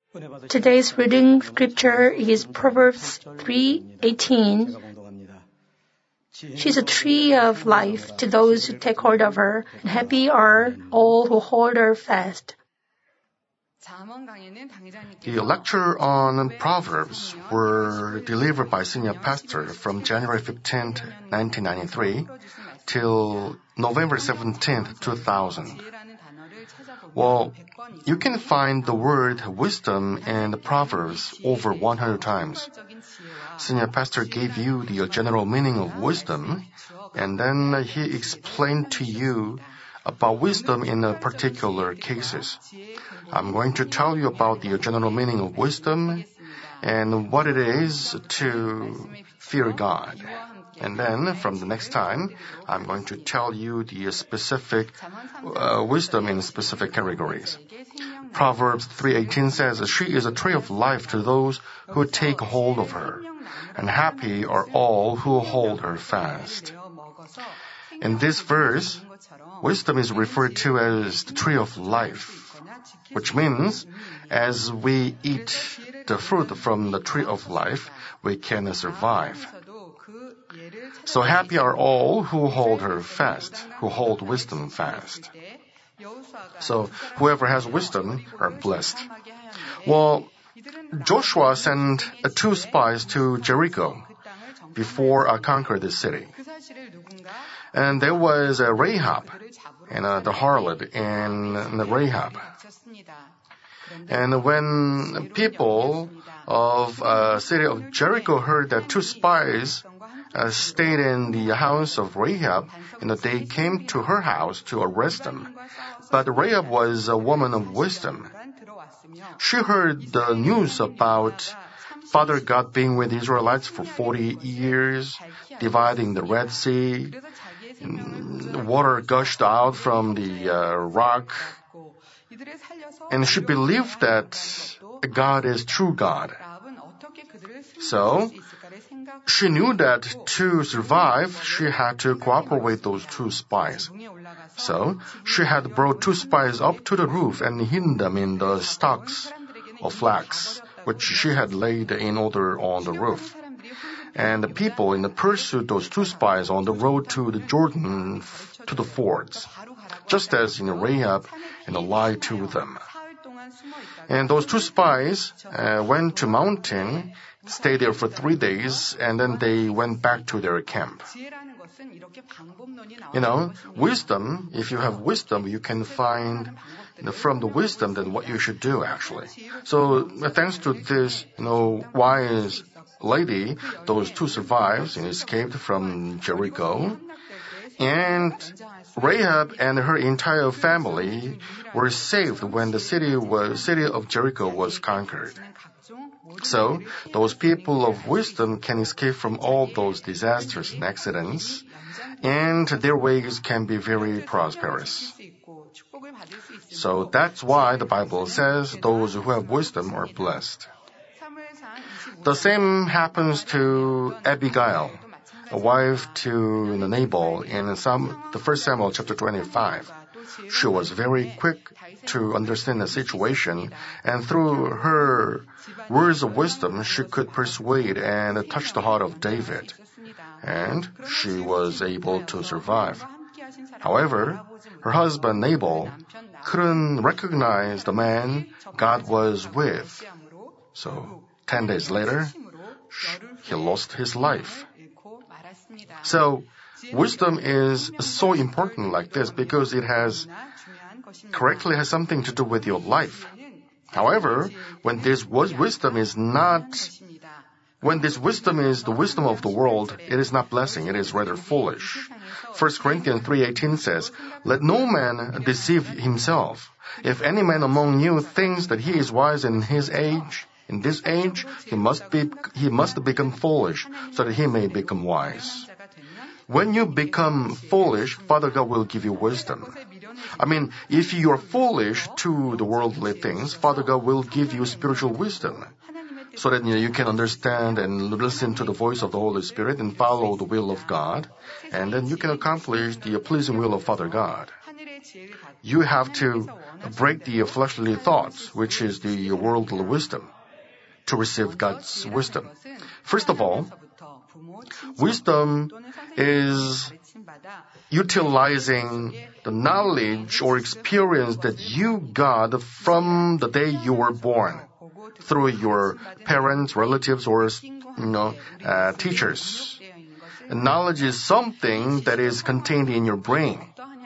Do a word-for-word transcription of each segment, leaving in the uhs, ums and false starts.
Today's reading scripture is Proverbs three eighteen. She's a tree of life to those who take hold of her, and happy are all who hold her fast. The lecture on Proverbs were delivered by senior pastor from January fifteenth, nineteen ninety-three till November seventeenth, two thousand. Well, you can find the word wisdom in the Proverbs over one hundred times. Senior pastor gave you the general meaning of wisdom, and then he explained to you about wisdom in particular cases. I'm going to tell you about the general meaning of wisdom and what it is to fear God. And then, from the next time, I'm going to tell you the specific uh, wisdom in specific categories. Proverbs three eighteen says, "She is a tree of life to those who take hold of her, and happy are all who hold her fast." In this verse, wisdom is referred to as the tree of life, which means as we eat the fruit from the tree of life, we can survive. So happy are all who hold her fast, who hold wisdom fast. So whoever has wisdom are blessed. Well, Joshua sent uh, two spies to Jericho before uh, conquered the city. And there was uh, Rahab, and uh, the harlot, and uh, Rahab. And when people of uh, city of Jericho heard that two spies uh, stayed in the house of Rahab, and they came to her house to arrest them. But Rahab was a woman of wisdom. She heard the news about Father God being with the Israelites for forty years, dividing the Red Sea, water gushed out from the uh, rock, and she believed that God is true God. So, she knew that to survive, she had to cooperate with those two spies. So, she had brought two spies up to the roof and hidden them in the stalks of flax, which she had laid in order on the roof. And the people in the pursued those two spies on the road to the Jordan to the fords, just as in Rahab and lied to them. And those two spies uh, went to mountain, stayed there for three days, and then they went back to their camp. You know, wisdom, if you have wisdom, you can find you know, from the wisdom then what you should do actually. So thanks to this, you know, wise lady, those two survived and escaped from Jericho. And Rahab and her entire family were saved when the city was city of Jericho was conquered. So, those people of wisdom can escape from all those disasters and accidents, and their ways can be very prosperous. So that's why the Bible says those who have wisdom are blessed. The same happens to Abigail, a wife to Nabal in some, the First Samuel chapter twenty-five. She was very quick to understand the situation, and through her words of wisdom, she could persuade and touch the heart of David, and she was able to survive. However, her husband Nabal couldn't recognize the man God was with, so ten days later, he lost his life. So, wisdom is so important like this because it has correctly has something to do with your life. However, when this wisdom is not, when this wisdom is the wisdom of the world, it is not blessing, it is rather foolish. First Corinthians three eighteen says, "Let no man deceive himself. If any man among you thinks that he is wise in his age, in this age, he must be, he must become foolish so that he may become wise." When you become foolish, Father God will give you wisdom. I mean, if you are foolish to the worldly things, Father God will give you spiritual wisdom, so that you know, you can understand and listen to the voice of the Holy Spirit and follow the will of God, and then you can accomplish the pleasing will of Father God. You have to break the fleshly thoughts, which is the worldly wisdom, to receive God's wisdom. First of all, wisdom is utilizing the knowledge or experience that you got from the day you were born through your parents, relatives, or you know, uh, teachers. And knowledge is something that is contained in your brain.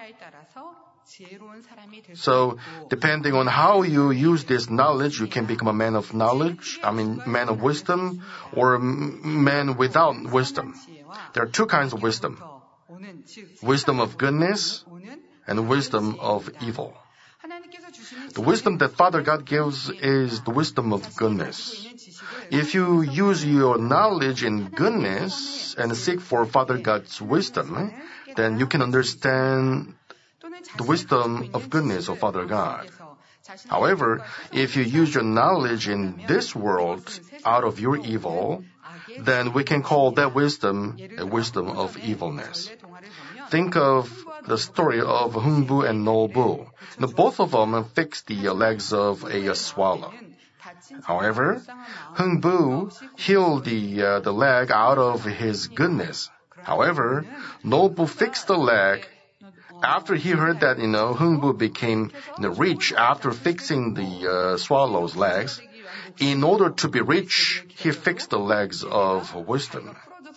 So, depending on how you use this knowledge, you can become a man of knowledge, I mean, man of wisdom, or a man without wisdom. There are two kinds of wisdom. Wisdom of goodness and wisdom of evil. The wisdom that Father God gives is the wisdom of goodness. If you use your knowledge in goodness and seek for Father God's wisdom, then you can understand the wisdom of goodness of Father God. However, if you use your knowledge in this world out of your evil, then we can call that wisdom a wisdom of evilness. Think of the story of Hung Bu and No Bu. Now, both of them fixed the legs of a swallow. However, Hung Bu healed the, uh, the leg out of his goodness. However, No Bu fixed the leg after he heard that, you know, Hung Bu became you know, rich after fixing the uh, swallow's legs. In order to be rich, he fixed the legs of wisdom.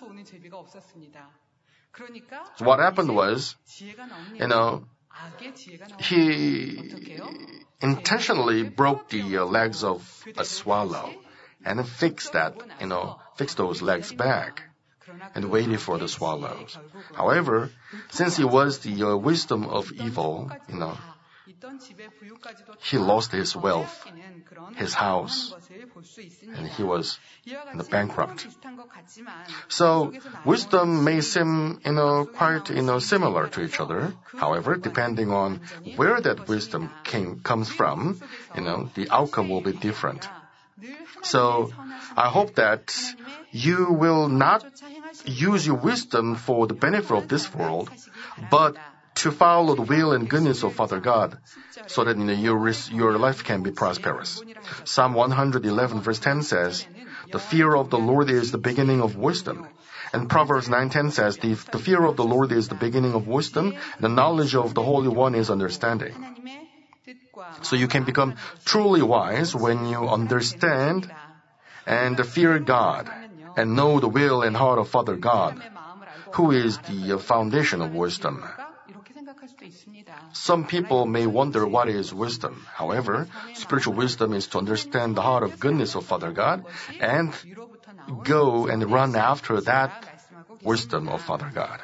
So what happened was, you know, he intentionally broke the uh, legs of a swallow and fixed that, you know, fixed those legs back and waited for the swallows. However, since it was the uh, wisdom of evil, you know, he lost his wealth, his house, and he was you know, bankrupt. So, wisdom may seem, you know, quite, you know, similar to each other. However, depending on where that wisdom came, comes from, you know, the outcome will be different. So, I hope that you will not use your wisdom for the benefit of this world, but to follow the will and goodness of Father God, so that you know, your, your life can be prosperous. Psalm one eleven verse ten says, "The fear of the Lord is the beginning of wisdom." And Proverbs nine ten says, the, the fear of the Lord is the beginning of wisdom, and the knowledge of the Holy One is understanding. So you can become truly wise when you understand and fear God, and know the will and heart of Father God, who is the foundation of wisdom. Some people may wonder what is wisdom. However, spiritual wisdom is to understand the heart of goodness of Father God and go and run after that wisdom of Father God.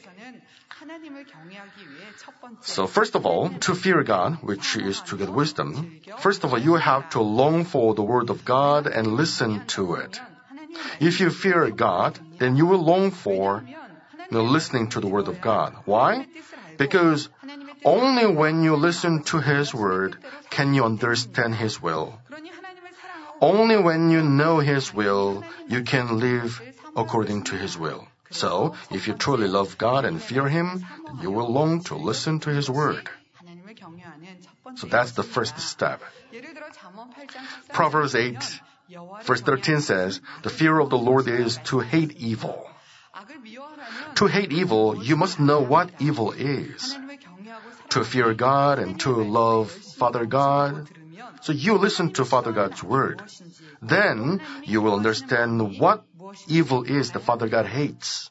So first of all, to fear God, which is to get wisdom, first of all, you have to long for the Word of God and listen to it. If you fear God, then you will long for you know, listening to the Word of God. Why? Because only when you listen to His Word can you understand His will. Only when you know His will, you can live according to His will. So, if you truly love God and fear Him, then you will long to listen to His Word. So that's the first step. Proverbs eight, verse thirteen says, "The fear of the Lord is to hate evil." To hate evil, you must know what evil is. To fear God and to love Father God. So you listen to Father God's Word. Then you will understand what evil is that Father God hates.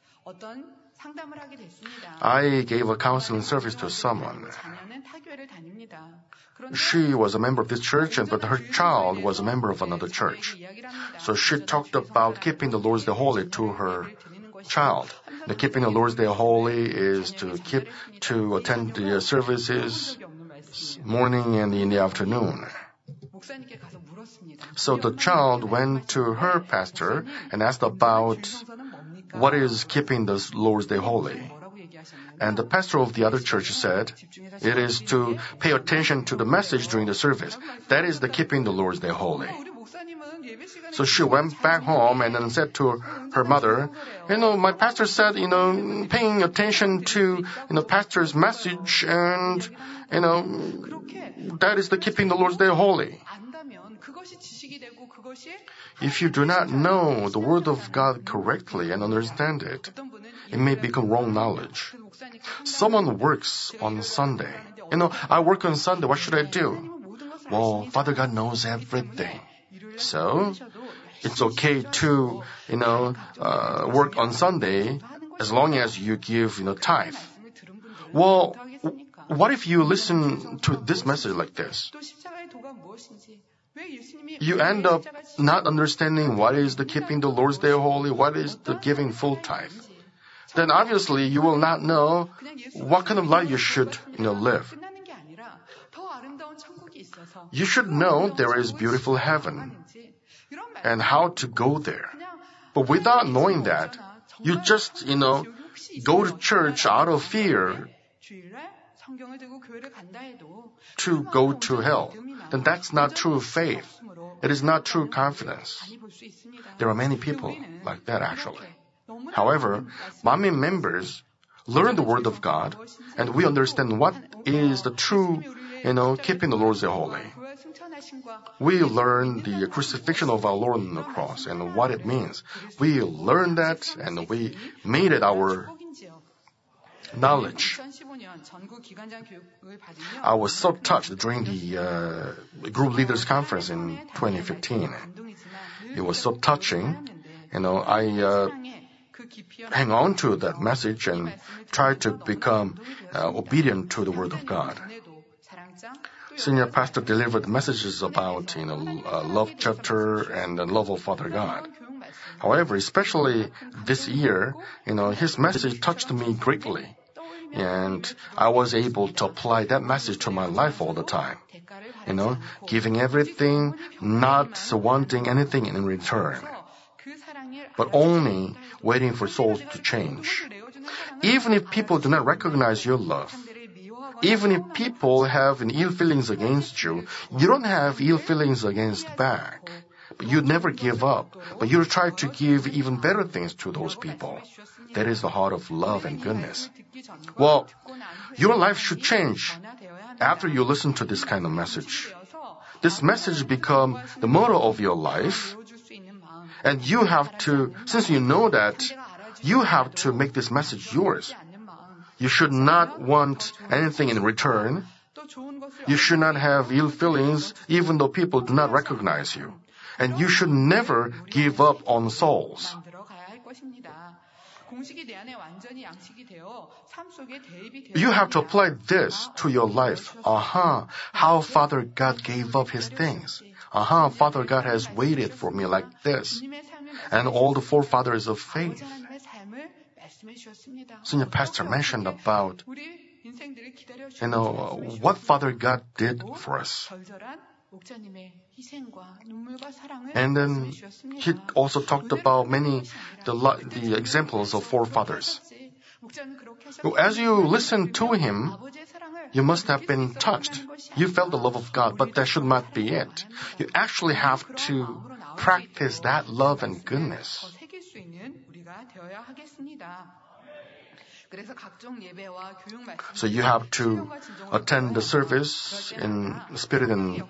I gave a counseling service to someone. She was a member of this church, but her child was a member of another church. So she talked about keeping the Lord's Day holy to her child. The keeping the Lord's Day holy is to keep to attend the services morning and in the afternoon. So the child went to her pastor and asked about what is keeping the Lord's Day holy. And the pastor of the other church said, it is to pay attention to the message during the service. That is the keeping the Lord's Day holy. So she went back home and then said to her mother, you know, my pastor said, you know, paying attention to, you know, pastor's message and, you know, that is the keeping the Lord's Day holy. If you do not know the Word of God correctly and understand it, it may become wrong knowledge. Someone works on Sunday. You know, I work on Sunday, what should I do? Well, Father God knows everything. So, it's okay to, you know, uh, work on Sunday as long as you give, you know, tithe. Well, what if you listen to this message like this? You end up not understanding what is the keeping the Lord's Day holy, what is the giving full tithe. Then obviously you will not know what kind of life you should, you know, live. You should know there is beautiful heaven and how to go there. But without knowing that, you just, you know, go to church out of fear to go to hell. Then that's not true faith. It is not true confidence. There are many people like that actually. However, Manmin members learn the Word of God and we understand what is the true, you know, keeping the Lord's Day holy. We learn the crucifixion of our Lord on the cross and what it means. We learned that and we made it our knowledge. I was so touched during the uh, group leaders conference in twenty fifteen. It was so touching. You know, I uh, hang on to that message and try to become uh, obedient to the Word of God. Senior pastor delivered messages about, you know, uh, love chapter and the love of Father God. However, especially this year, you know, his message touched me greatly. And I was able to apply that message to my life all the time. You know, giving everything, not wanting anything in return, but only waiting for souls to change. Even if people do not recognize your love, even if people have ill feelings against you, you don't have ill feelings against back. But you never give up, but you try to give even better things to those people. That is the heart of love and goodness. Well, your life should change after you listen to this kind of message. This message become the motto of your life, and you have to, since you know that, you have to make this message yours. You should not want anything in return. You should not have ill feelings even though people do not recognize you. And you should never give up on souls. You have to apply this to your life. Aha, how Father God gave up His things. Aha, Father God has waited for me like this. And all the forefathers of faith. Senior pastor mentioned about, you know, what Father God did for us. And then he also talked about many, the, the examples of forefathers. As you listen to him, you must have been touched. You felt the love of God, but that should not be it. You actually have to practice that love and goodness. So you have to attend the service in spirit and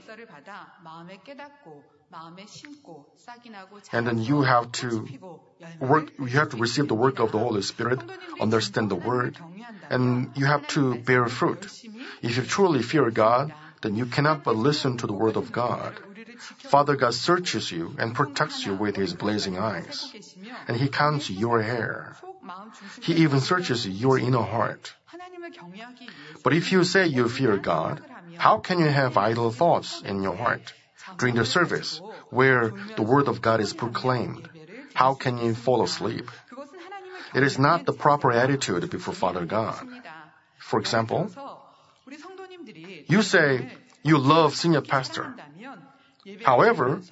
and then you have to work, you have to receive the work of the Holy Spirit, understand the Word, and you have to bear fruit. If you truly fear God, then you cannot but listen to the Word of God. Father God searches you and protects you with His blazing eyes, and He counts your hair. He even searches your inner heart. But if you say you fear God, how can you have idle thoughts in your heart? During the service, where the Word of God is proclaimed, how can you fall asleep? It is not the proper attitude before Father God. For example, you say you love senior pastor. However,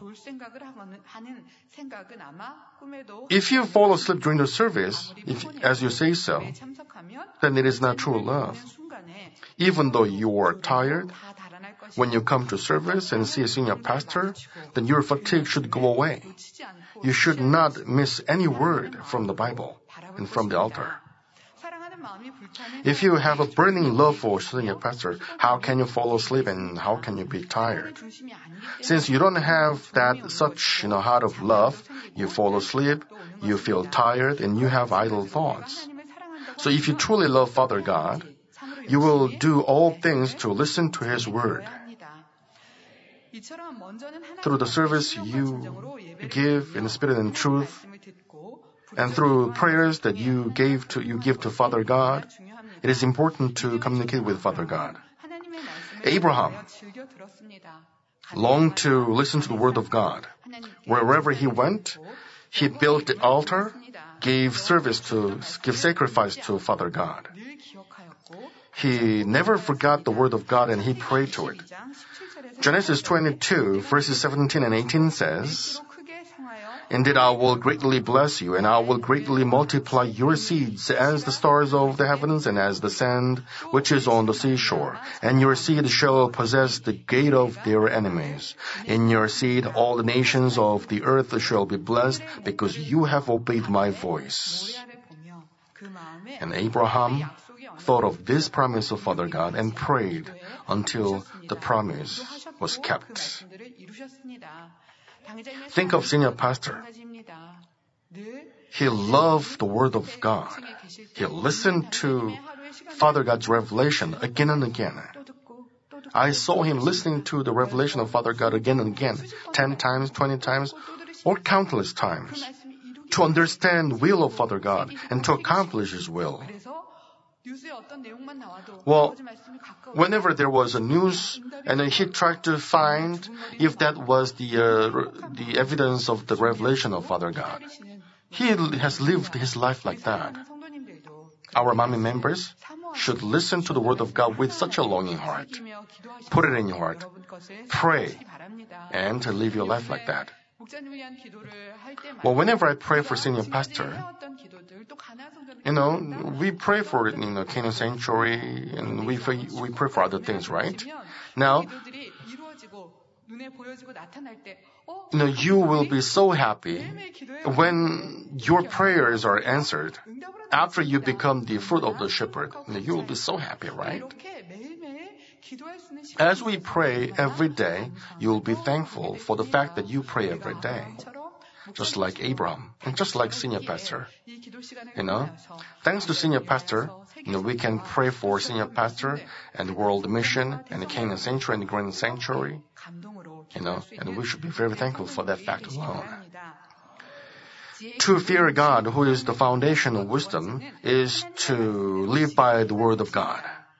if you fall asleep during the service, if, as you say so, then it is not true love. Even though you are tired, When you come to service and see a senior pastor, then your fatigue should go away. You should not miss any word from the Bible and from the altar. If you have a burning love for senior pastor, how can you fall asleep and how can you be tired? Since you don't have that such, you know, heart of love, you fall asleep, you feel tired, and you have idle thoughts. So if you truly love Father God, you will do all things to listen to His word. Through the service you give in spirit and truth, and through prayers that you gave to you give to Father God, it is important to communicate with Father God. Abraham longed to listen to the word of God. Wherever he went, he built the altar, gave service to, give sacrifice to Father God. He never forgot the word of God and he prayed to it. Genesis twenty-two, verses seventeen and eighteen says, "Indeed, I will greatly bless you, and I will greatly multiply your seeds as the stars of the heavens and as the sand which is on the seashore. And your seed shall possess the gate of their enemies. In your seed all the nations of the earth shall be blessed, because you have obeyed my voice." And Abraham thought of this promise of Father God and prayed until the promise was kept. Think of senior pastor. He loved the word of God. He listened to Father God's revelation again and again. I saw him listening to the revelation of Father God again and again, ten times, twenty times, or countless times, to understand the will of Father God and to accomplish His will. Well, whenever there was a news, and then he tried to find if that was the uh, the evidence of the revelation of Father God. He has lived his life like that. Our Manmin members should listen to the word of God with such a longing heart. Put it in your heart. Pray, and to live your life like that. Well, whenever I pray for senior pastor, you know, we pray for it in the Canaan Sanctuary, and we we pray for other things, right? Now, you know, you will be so happy when your prayers are answered after you become the fruit of the shepherd. You know, you will be so happy, right? As we pray every day, you will be thankful for the fact that you pray every day. Just like Abraham, and just like senior pastor. You know, thanks to senior pastor, you know, we can pray for senior pastor and the world mission and the Canaan Sanctuary and the Grand Sanctuary. You know, and we should be very thankful for that fact alone. To fear God, who is the foundation of wisdom, is to live by the word of God.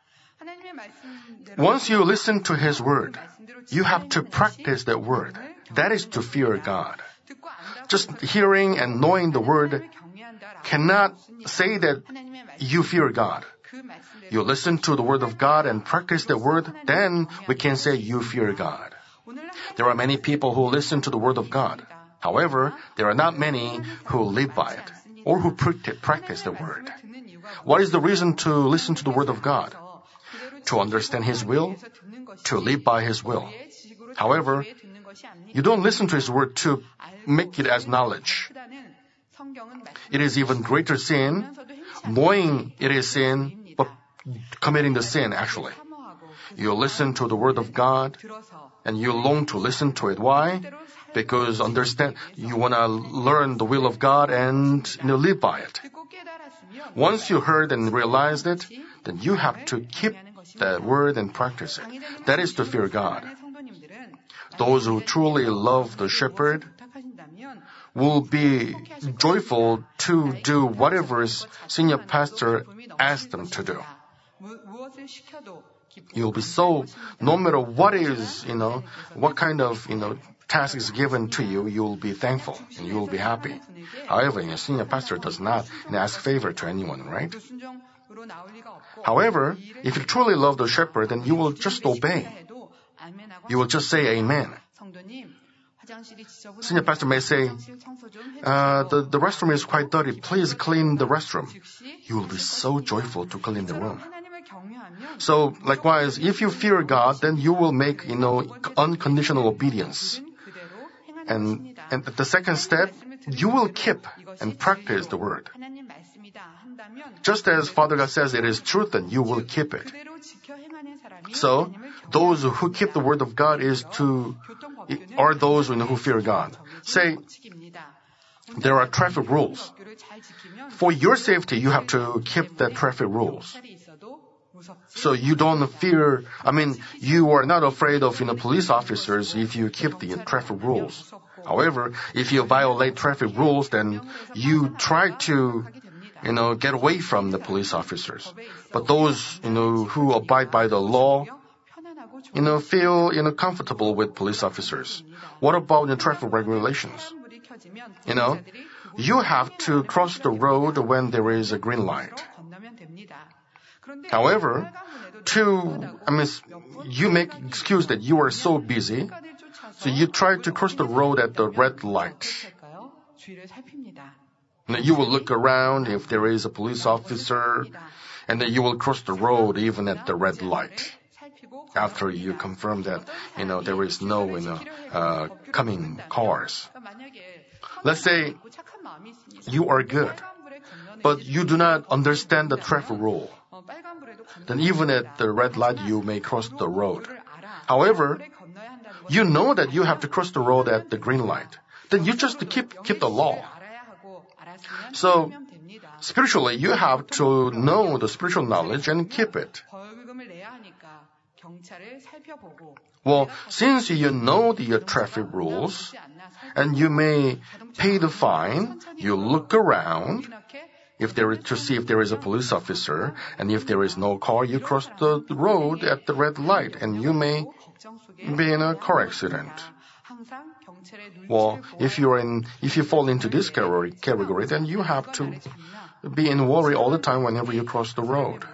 Once you listen to His word, you have to practice that word. That is to fear God. Just hearing and knowing the word cannot say that you fear God. You listen to the word of God and practice the word, then we can say you fear God. There are many people who listen to the word of God. However, there are not many who live by it or who practice the word. What is the reason to listen to the word of God? To understand His will, to live by His will. However, you don't listen to His word to make it as knowledge. It is even greater sin, knowing it is sin, but committing the sin actually. You listen to the word of God, and you long to listen to it. Why? Because understand, you want to learn the will of God and, you know, live by it. Once you heard and realized it, then you have to keep that word and practice it. That is to fear God. Those who truly love the shepherd will be joyful to do whatever senior pastor asks them to do. You'll be so, no matter what is, you know, what kind of, you know, task is given to you, you'll be thankful and you will be happy. However, a senior pastor does not, you know, ask favor to anyone, right? However, if you truly love the shepherd, then you will just obey. You will just say amen. Senior pastor may say, uh, the, the restroom is quite dirty. Please clean the restroom. You will be so joyful to clean the room. So likewise, if you fear God, then you will make, you know, unconditional obedience. And, and the second step, you will keep and practice the word. Just as Father God says it is truth, then you will keep it. So, those who keep the word of God is to, are those who fear God. Say, there are traffic rules. For your safety, you have to keep the traffic rules. So you don't fear, I mean, you are not afraid of, you know, police officers if you keep the traffic rules. However, if you violate traffic rules, then you try to, you know, get away from the police officers. But those, you know, who abide by the law, you know, feel, you know, comfortable with police officers. What about the traffic regulations? You know, you have to cross the road when there is a green light. However, to, I mean, you make excuse that you are so busy, so you try to cross the road at the red light. Now, you will look around if there is a police officer, and then you will cross the road even at the red light. After you confirm that, you know, there is no, you know, uh, coming cars. Let's say you are good, but you do not understand the traffic rule. Then even at the red light, you may cross the road. However, you know that you have to cross the road at the green light. Then you just keep, keep the law. So, spiritually, you have to know the spiritual knowledge and keep it. Well, since you know the traffic rules, and you may pay the fine, you look around, if there is, to see if there is a police officer, and if there is no car, you cross the road at the red light, and you may be in a car accident. Well, if you're in, if you fall into this category, then you have to be in worry all the time whenever you cross the road.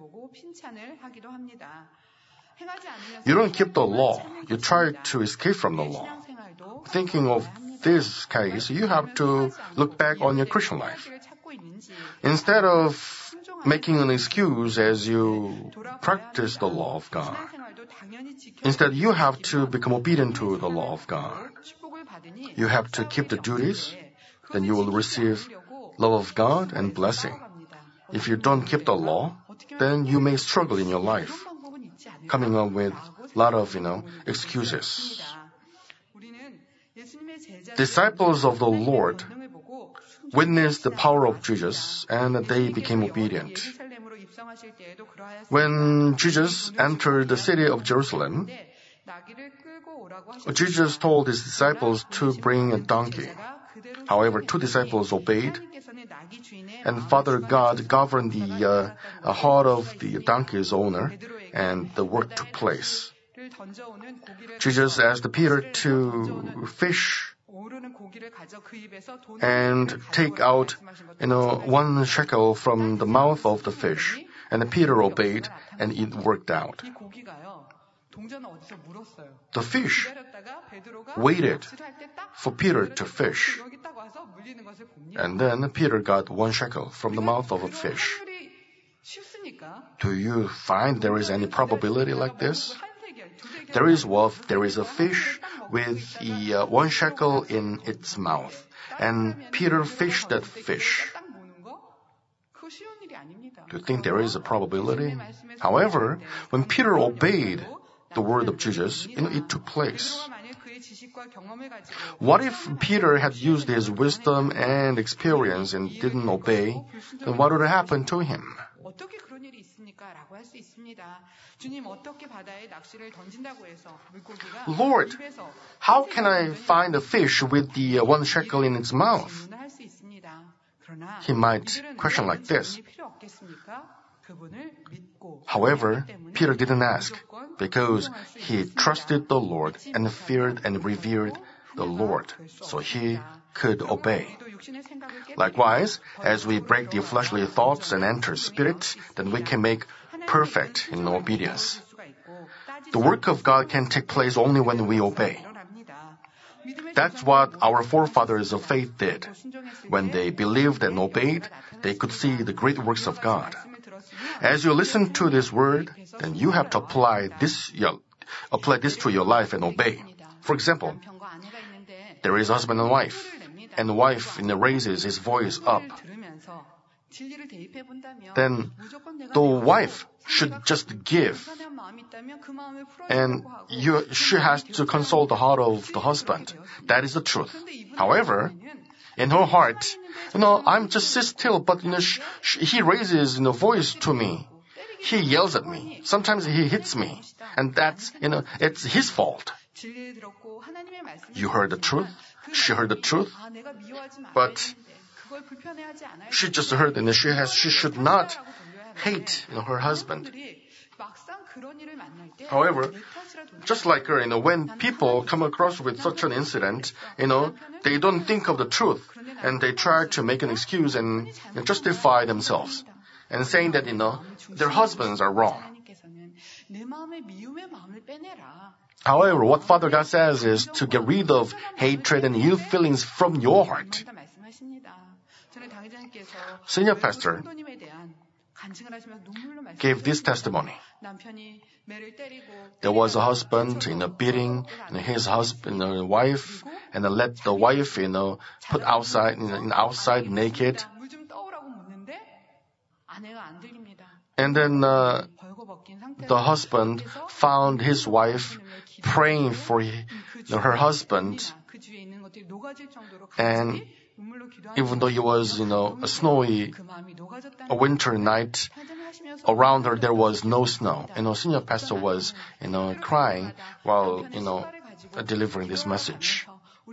You don't keep the law. You try to escape from the law. Thinking of this case, you have to look back on your Christian life. Instead of making an excuse as you practice the law of God, instead you have to become obedient to the law of God. You have to keep the duties, then you will receive love of God and blessing. If you don't keep the law, then you may struggle in your life, coming up with a lot of, you know, excuses. Disciples of the Lord witnessed the power of Jesus, and they became obedient. When Jesus entered the city of Jerusalem, Jesus told his disciples to bring a donkey. However, two disciples obeyed, and Father God governed the uh, heart of the donkey's owner, and the work took place. Jesus asked Peter to fish and take out, you know, one shekel from the mouth of the fish. And Peter obeyed, and it worked out. The fish waited for Peter to fish. And then Peter got one shekel from the mouth of a fish. Do you find there is any probability like this? There is wealth, there is a fish with the, uh, one shekel in its mouth. And Peter fished that fish. Do you think there is a probability? However, when Peter obeyed the word of Jesus, you know, it took place. What if Peter had used his wisdom and experience and didn't obey? Then what would happen to him? Lord, how can I find a fish with the uh, one shekel in its mouth? He might question like this. However, Peter didn't ask because he trusted the Lord and feared and revered the Lord, so he could obey. Likewise, as we break the fleshly thoughts and enter spirit, then we can make perfect in obedience. The work of God can take place only when we obey. That's what our forefathers of faith did. When they believed and obeyed, they could see the great works of God. as you listen to this word, then you have to apply this, your, apply this to your life and obey. For example, there is husband and wife, and the wife you know, raises his voice up. Then the wife should just give, and you, she has to console the heart of the husband. That is the truth. However, in her heart, you know, I'm just sit still, but you know, sh- sh- he raises you know voice to me. He yells at me. Sometimes he hits me, and that's you know, it's his fault. You heard the truth. She heard the truth, but she just heard, and she has. She should not hate you know, her husband. However, just like her, you know, when people come across with such an incident, you know, they don't think of the truth, and they try to make an excuse and justify themselves, and saying that, you know, their husbands are wrong. However, what Father God says is to get rid of hatred and ill feelings from your heart. Senior pastor gave this testimony. There was a husband, you know, beating you know, his husband, you know, wife, and then let the wife, you know, put outside, you know, outside naked. And then uh, the husband found his wife praying for you know, her husband, and even though it was, you know, a snowy, a winter night, around her there was no snow. You know, senior pastor was, you know, crying while, you know, delivering this message.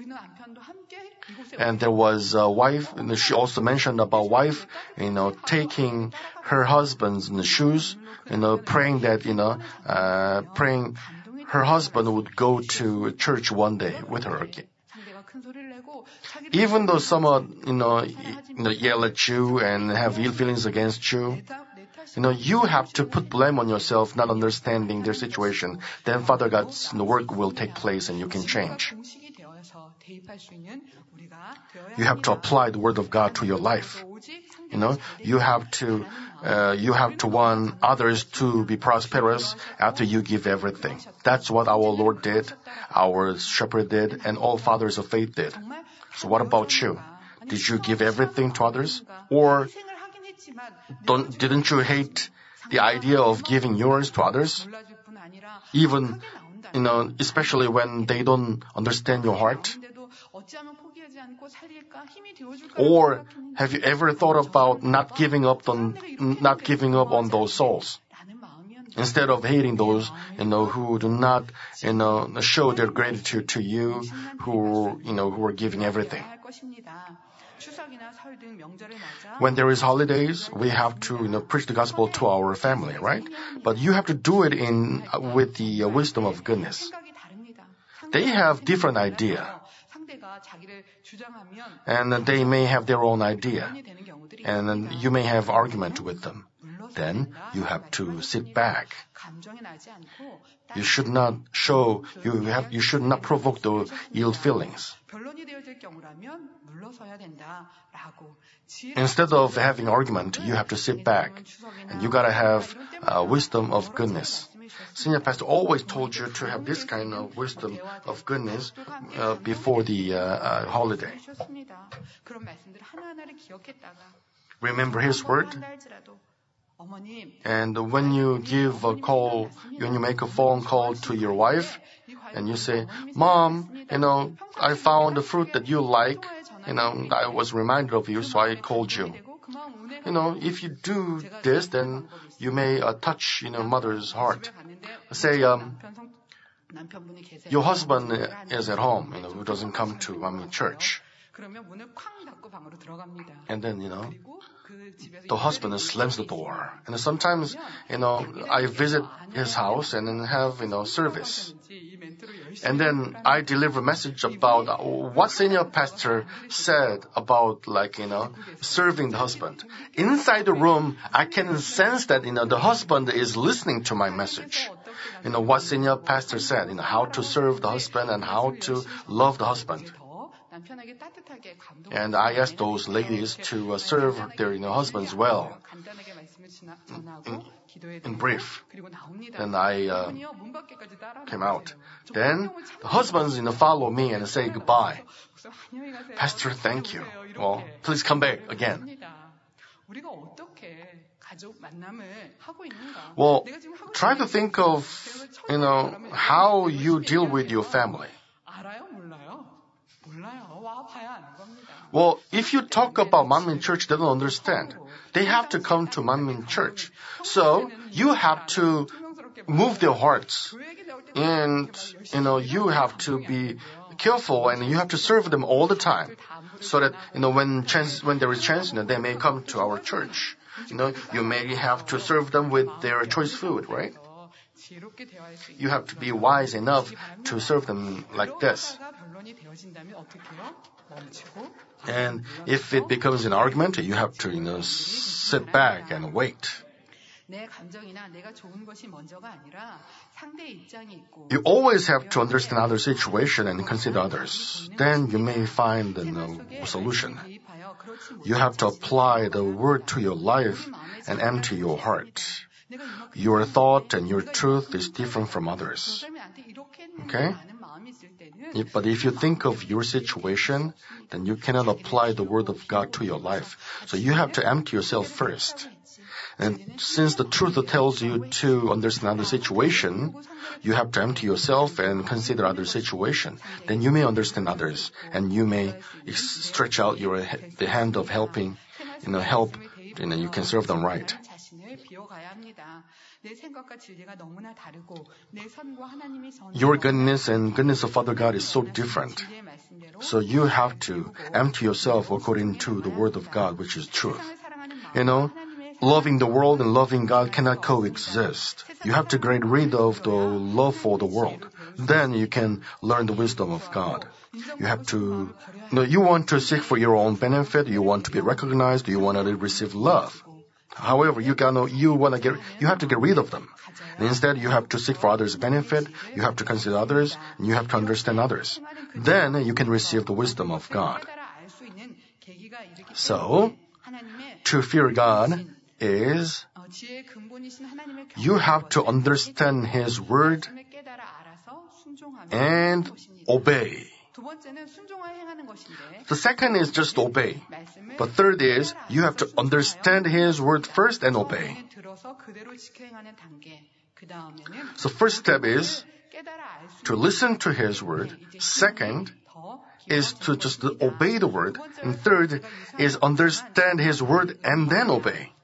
And there was a wife, and she also mentioned about wife, you know, taking her husband's you know, shoes, you know, praying that, you know, uh, praying her husband would go to church one day with her again. Even though someone, you know, you know, yell at you and have ill feelings against you, you know, you have to put blame on yourself, not understanding their situation. Then Father God's work will take place and you can change. You have to apply the Word of God to your life. You know, you have to, uh, you have to want others to be prosperous after you give everything. That's what our Lord did, our Shepherd did, and all fathers of faith did. So what about you? Did you give everything to others? Or don't, didn't you hate the idea of giving yours to others? Even, you know, especially when they don't understand your heart? Or have you ever thought about not giving up on, not giving up on those souls? Instead of hating those, you know, who do not, you know, show their gratitude to you, who, you know, who are giving everything. When there is holidays, we have to, you know, preach the gospel to our family, right? But you have to do it in, with the uh, wisdom of goodness. They have different idea. And they may have their own idea. And you may have argument with them. Then you have to sit back. You should not show, you have, you should not provoke the ill feelings. Instead of having argument, you have to sit back. And you gotta have uh, wisdom of goodness. Senior pastor always told you to have this kind of wisdom of goodness uh, before the uh, uh, holiday. Remember his word? And when you give a call, when you make a phone call to your wife, and you say, Mom, you know, I found the fruit that you like, you know, I was reminded of you, so I called you. You know, if you do this, then you may uh, touch, you know, mother's heart. Say, um, your husband is at home, you know, who doesn't come to, I mean, church. And then, you know, the husband slams the door. And sometimes, you know, I visit his house and then have, you know, service. And then I deliver a message about what senior pastor said about, like, you know, serving the husband. Inside the room, I can sense that, you know, the husband is listening to my message. You know, what senior pastor said, you know, how to serve the husband and how to love the husband. And I asked those ladies to uh, serve their you know, husbands well. In, in brief. Then I uh, came out. Then the husbands you know, follow me and say goodbye. Pastor, thank you. Well, please come back again. Well, try to think of, you know, how you deal with your family. Well, if you talk about Manmin Church, they don't understand. They have to come to Manmin Church. So, you have to move their hearts. And, you know, you have to be careful and you have to serve them all the time. So that, you know, when chance, when there is chance, you know, they may come to our church. You know, you may have to serve them with their choice food, right? You have to be wise enough to serve them like this. And if it becomes an argument, you have to, you know, sit back and wait. You always have to understand others' situation and consider others. Then you may find you know, a solution. You have to apply the word to your life and empty your heart. Your thought and your truth is different from others. Okay? But if you think of your situation, then you cannot apply the word of God to your life. So you have to empty yourself first. And since the truth tells you to understand the situation, you have to empty yourself and consider other situation. Then you may understand others, and you may stretch out your the hand of helping, you know, help, you know, you can serve them right. Your goodness and goodness of Father God is so different. So you have to empty yourself according to the Word of God, which is truth. You know, loving the world and loving God cannot coexist. You have to get rid of the love for the world. Then you can learn the wisdom of God. You have to, you know, you want to seek for your own benefit, you want to be recognized, you want to receive love. However, you gotta, you wanna get, you have to get rid of them. And instead, you have to seek for others' benefit, you have to consider others, and you have to understand others. Then you can receive the wisdom of God. So, to fear God is you have to understand His word and obey. The second is just obey. But third is you have to understand His word first and obey. So first step is to listen to His word. Second is to just obey the word. And third is understand His word and then obey.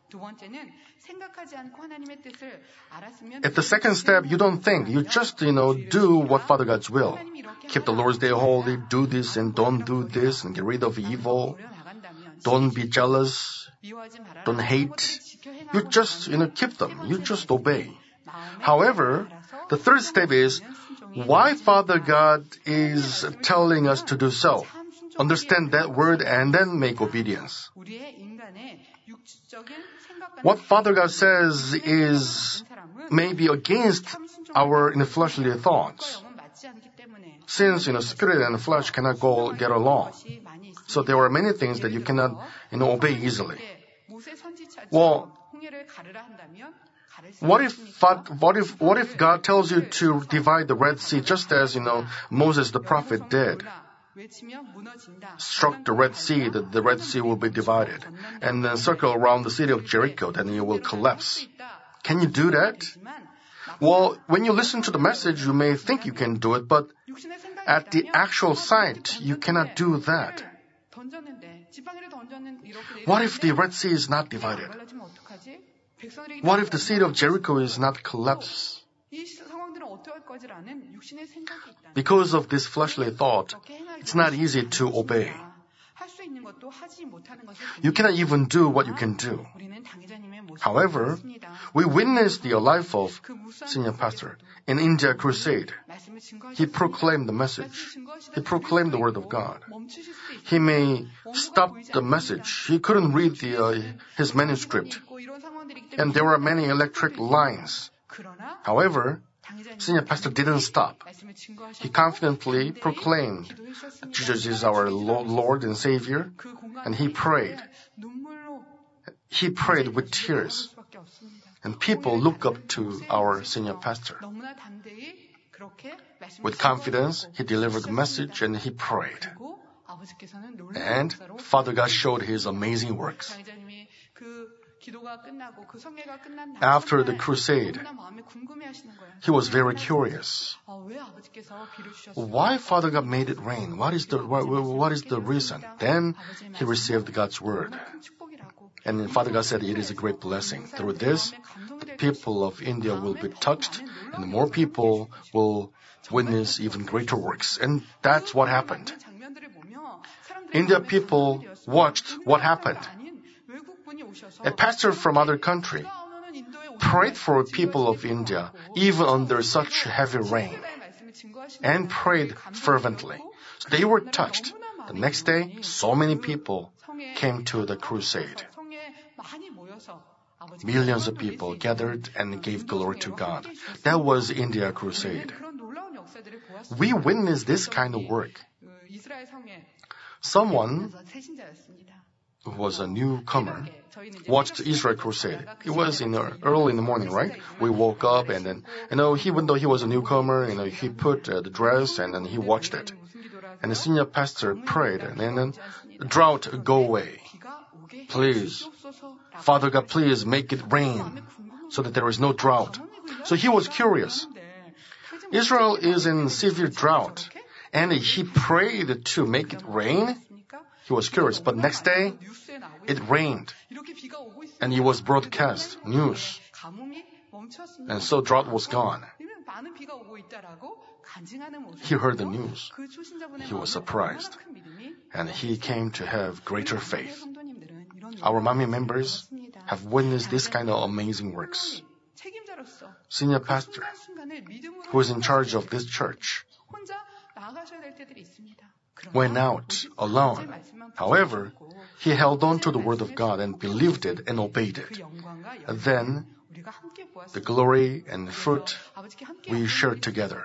At the second step, you don't think. You just, you know, do what Father God's will. Keep the Lord's Day holy, do this and don't do this, and get rid of evil. Don't be jealous. Don't hate. You just, you know, keep them. You just obey. However, the third step is why Father God is telling us to do so. Understand that word and then make obedience. What Father God says is maybe against our you know, fleshly thoughts. Since you know spirit and flesh cannot go get along, so there are many things that you cannot you know obey easily. Well, what if what if what if God tells you to divide the Red Sea just as you know Moses the prophet did? Struck the Red Sea, that the Red Sea will be divided, and then circle around the city of Jericho, then it will collapse. Can you do that? Well, when you listen to the message, you may think you can do it, but at the actual site, you cannot do that. What if the Red Sea is not divided? What if the city of Jericho is not collapsed? Because of this fleshly thought, it's not easy to obey. You cannot even do what you can do. However, we witnessed the life of senior pastor in India crusade. He proclaimed the message. He proclaimed the word of God. He may stop the message. He couldn't read the, uh, his manuscript. And there were many electric lines. However, Senior pastor didn't stop. He confidently proclaimed that Jesus is our Lord and Savior, and he prayed. He prayed with tears, and people look up to our senior pastor. With confidence, he delivered the message and he prayed. And Father God showed his amazing works. After the crusade, he was very curious. Why Father God made it rain? What is the, what, what is the reason? Then he received God's word. And Father God said it is a great blessing. Through this, the people of India will be touched, and more people will witness even greater works. And that's what happened. India people watched what happened. A pastor from other country prayed for people of India, even under such heavy rain, and prayed fervently. So they were touched. The next day, so many people came to the crusade. Millions of people gathered and gave glory to God. That was India Crusade. We witnessed this kind of work. Someone who was a newcomer watched Israel Crusade. It was in the, early in the morning, right? We woke up and then, you know, even though he was a newcomer, you know, he put uh, the dress and then he watched it. And the senior pastor prayed, and then drought go away. Please, Father God, please make it rain so that there is no drought. So he was curious. Israel is in severe drought, and he prayed to make it rain. He was curious, but next day, it rained, and it was broadcast, news, and so drought was gone. He heard the news. He was surprised, and he came to have greater faith. Our Manmin members have witnessed this kind of amazing works. Senior pastor, who is in charge of this church, went out alone. However, he held on to the word of God and believed it and obeyed it. And then, the glory and fruit we shared together.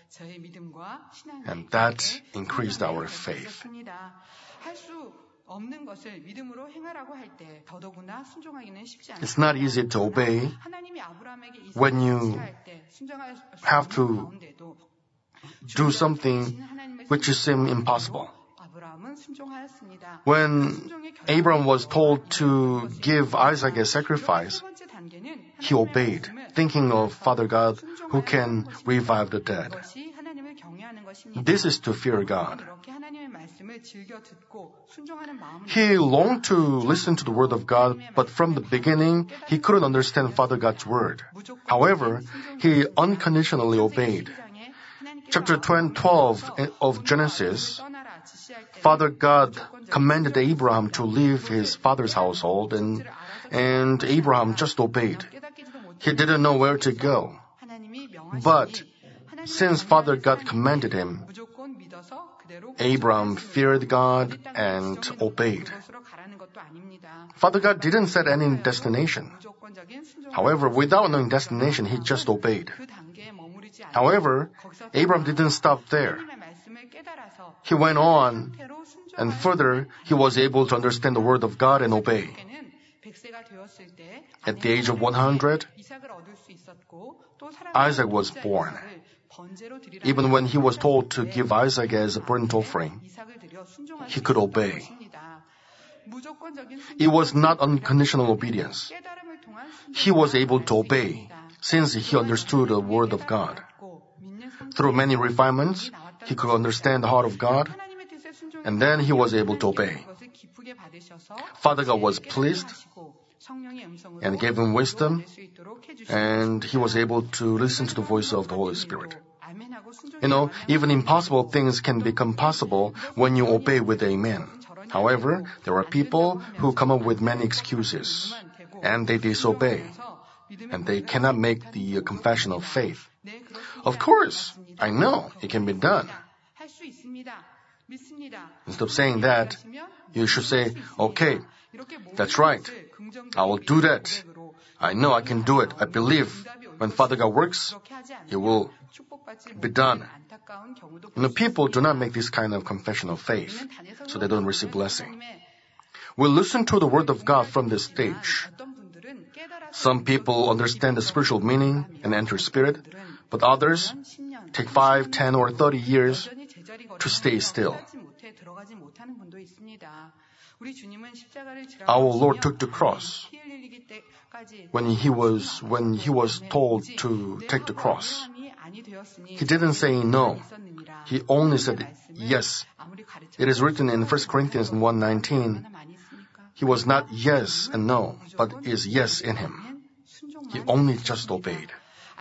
And that increased our faith. It's not easy to obey when you have to do something which seems impossible. When Abraham was told to give Isaac as sacrifice, he obeyed, thinking of Father God who can revive the dead. This is to fear God. He longed to listen to the word of God, but from the beginning, he couldn't understand Father God's word. However, he unconditionally obeyed. Chapter twelve of Genesis, Father God commanded Abraham to leave his father's household, and, and Abraham just obeyed. He didn't know where to go. But since Father God commanded him, Abraham feared God and obeyed. Father God didn't set any destination. However, without knowing destination, he just obeyed. However, Abraham didn't stop there. He went on, and further, he was able to understand the word of God and obey. At the age of one hundred, Isaac was born. Even when he was told to give Isaac as a burnt offering, he could obey. It was not unconditional obedience. He was able to obey since he understood the word of God. Through many refinements, he could understand the heart of God, and then he was able to obey. Father God was pleased and gave him wisdom, and he was able to listen to the voice of the Holy Spirit. You know, even impossible things can become possible when you obey with amen. However, there are people who come up with many excuses, and they disobey, and they cannot make the confession of faith. Of course, I know it can be done. Instead of saying that, you should say, okay, that's right, I will do that. I know I can do it. I believe when Father God works, it will be done. You know, people do not make this kind of confession of faith, so they don't receive blessing. We listen to the word of God from this stage. Some people understand the spiritual meaning and enter spirit, but others take five, ten, or thirty years to stay still. Our Lord took the cross. When he was, when he was told to take the cross, he didn't say no. He only said yes. It is written in First Corinthians one nineteen, he was not yes and no, but is yes in him. He only just obeyed.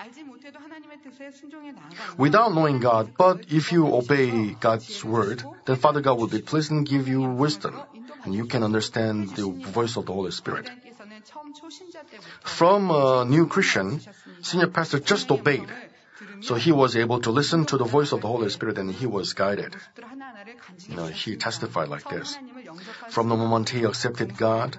Without knowing God, but if you obey God's word, then Father God will be pleased and give you wisdom, and you can understand the voice of the Holy Spirit. From a new Christian, senior pastor just obeyed. So he was able to listen to the voice of the Holy Spirit and he was guided. You know, he testified like this. From the moment he accepted God,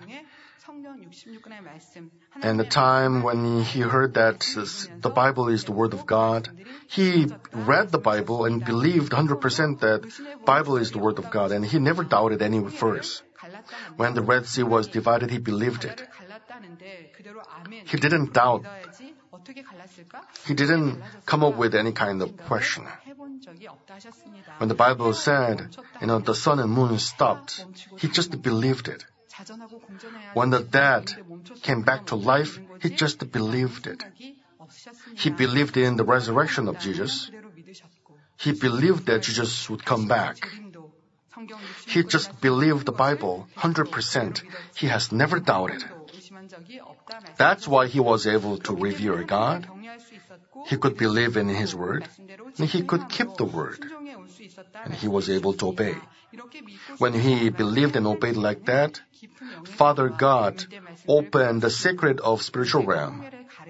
and the time when he heard that the Bible is the Word of God, he read the Bible and believed one hundred percent that Bible is the Word of God, and he never doubted any verse. When the Red Sea was divided, he believed it. He didn't doubt. He didn't come up with any kind of question. When the Bible said, you know, the sun and moon stopped, he just believed it. When the dead came back to life, he just believed it. He believed in the resurrection of Jesus. He believed that Jesus would come back. He just believed the Bible one hundred percent. He has never doubted. That's why he was able to revere God. He could believe in His word, and he could keep the word, and he was able to obey. When he believed and obeyed like that, Father God opened the secret of spiritual realm,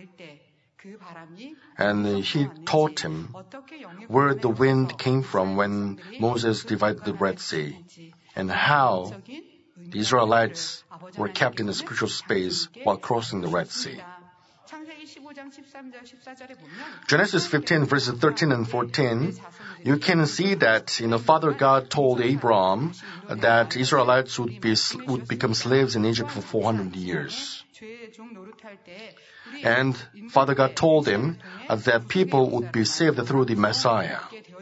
and he taught him where the wind came from when Moses divided the Red Sea, and how the Israelites were kept in the spiritual space while crossing the Red Sea. Genesis fifteen, verses thirteen and fourteen, you can see that, you know, Father God told Abraham that Israelites would be would become slaves in Egypt for four hundred years. And Father God told him that people would be saved through the Messiah.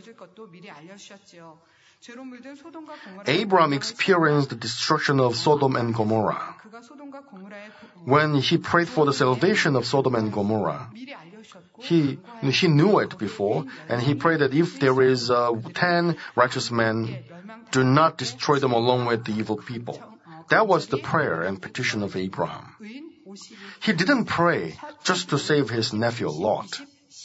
Abraham experienced the destruction of Sodom and Gomorrah. When he prayed for the salvation of Sodom and Gomorrah, he, he knew it before, and he prayed that if there is uh, ten righteous men, do not destroy them along with the evil people. That was the prayer and petition of Abraham. He didn't pray just to save his nephew Lot.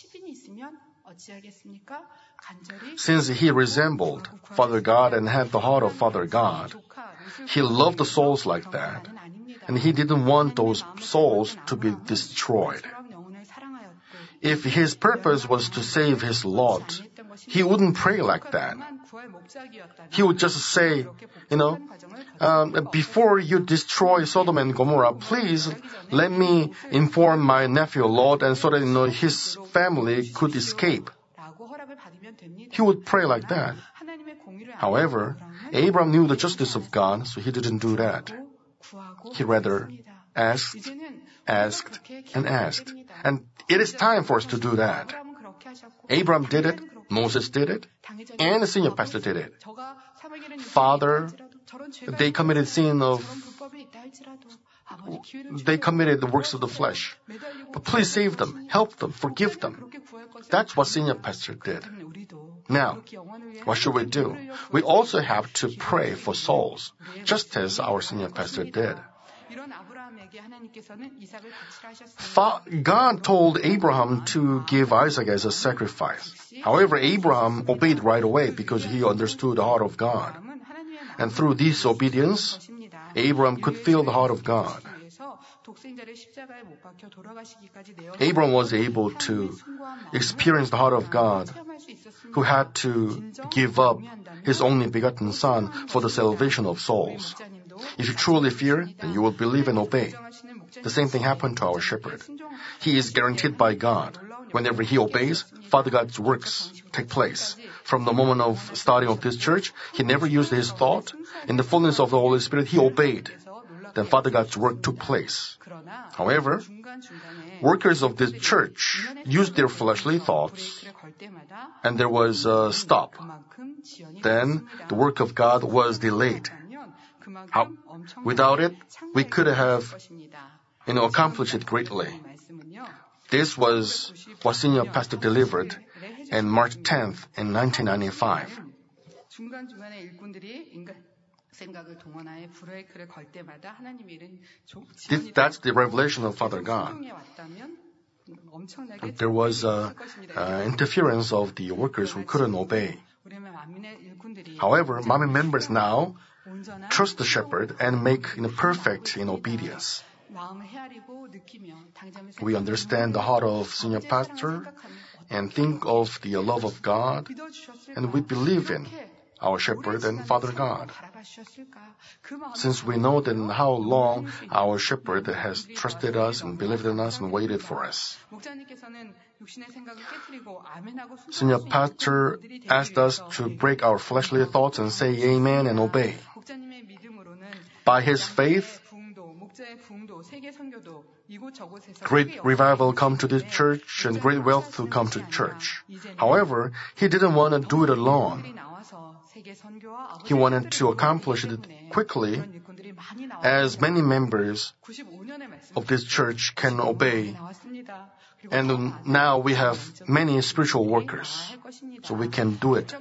Since he resembled Father God and had the heart of Father God, he loved the souls like that, and he didn't want those souls to be destroyed. If his purpose was to save his Lot, he wouldn't pray like that. He would just say, you know, um, before you destroy Sodom and Gomorrah, please let me inform my nephew Lot, and so that, you know, his family could escape. He would pray like that. However, Abraham knew the justice of God, so he didn't do that. He rather asked, asked, and asked. And it is time for us to do that. Abraham did it, Moses did it, and the senior pastor did it. Father, they committed sin of, they committed the works of the flesh. But please save them, help them, forgive them. That's what senior pastor did. Now, what should we do? We also have to pray for souls, just as our senior pastor did. Fa- God told Abraham to give Isaac as a sacrifice. However, Abraham obeyed right away because he understood the heart of God. And through this obedience, Abraham could feel the heart of God. Abraham was able to experience the heart of God, who had to give up his only begotten Son for the salvation of souls. If you truly fear, then you will believe and obey. The same thing happened to our shepherd. He is guaranteed by God. Whenever he obeys, Father God's works take place. From the moment of starting of this church, he never used his thought. In the fullness of the Holy Spirit, he obeyed. Then Father God's work took place. However, workers of this church used their fleshly thoughts, and there was a stop. Then the work of God was delayed. How, without it, we could have, you know, accomplished it greatly. This was what Senior Pastor delivered on March tenth in nineteen ninety-five. This, that's the revelation of Father God. There was uh, uh, interference of the workers who couldn't obey. However, Manmin members now trust the shepherd and make you know, perfect in obedience. We understand the heart of senior pastor and think of the love of God, and we believe in our shepherd and Father God. Since we know then how long our shepherd has trusted us and believed in us and waited for us. Senior pastor asked us to break our fleshly thoughts and say amen and obey. By his faith, great revival come to this church and great wealth to come to church. However, he didn't want to do it alone. He wanted to accomplish it quickly, as many members of this church can obey. And now we have many spiritual workers, so we can do it.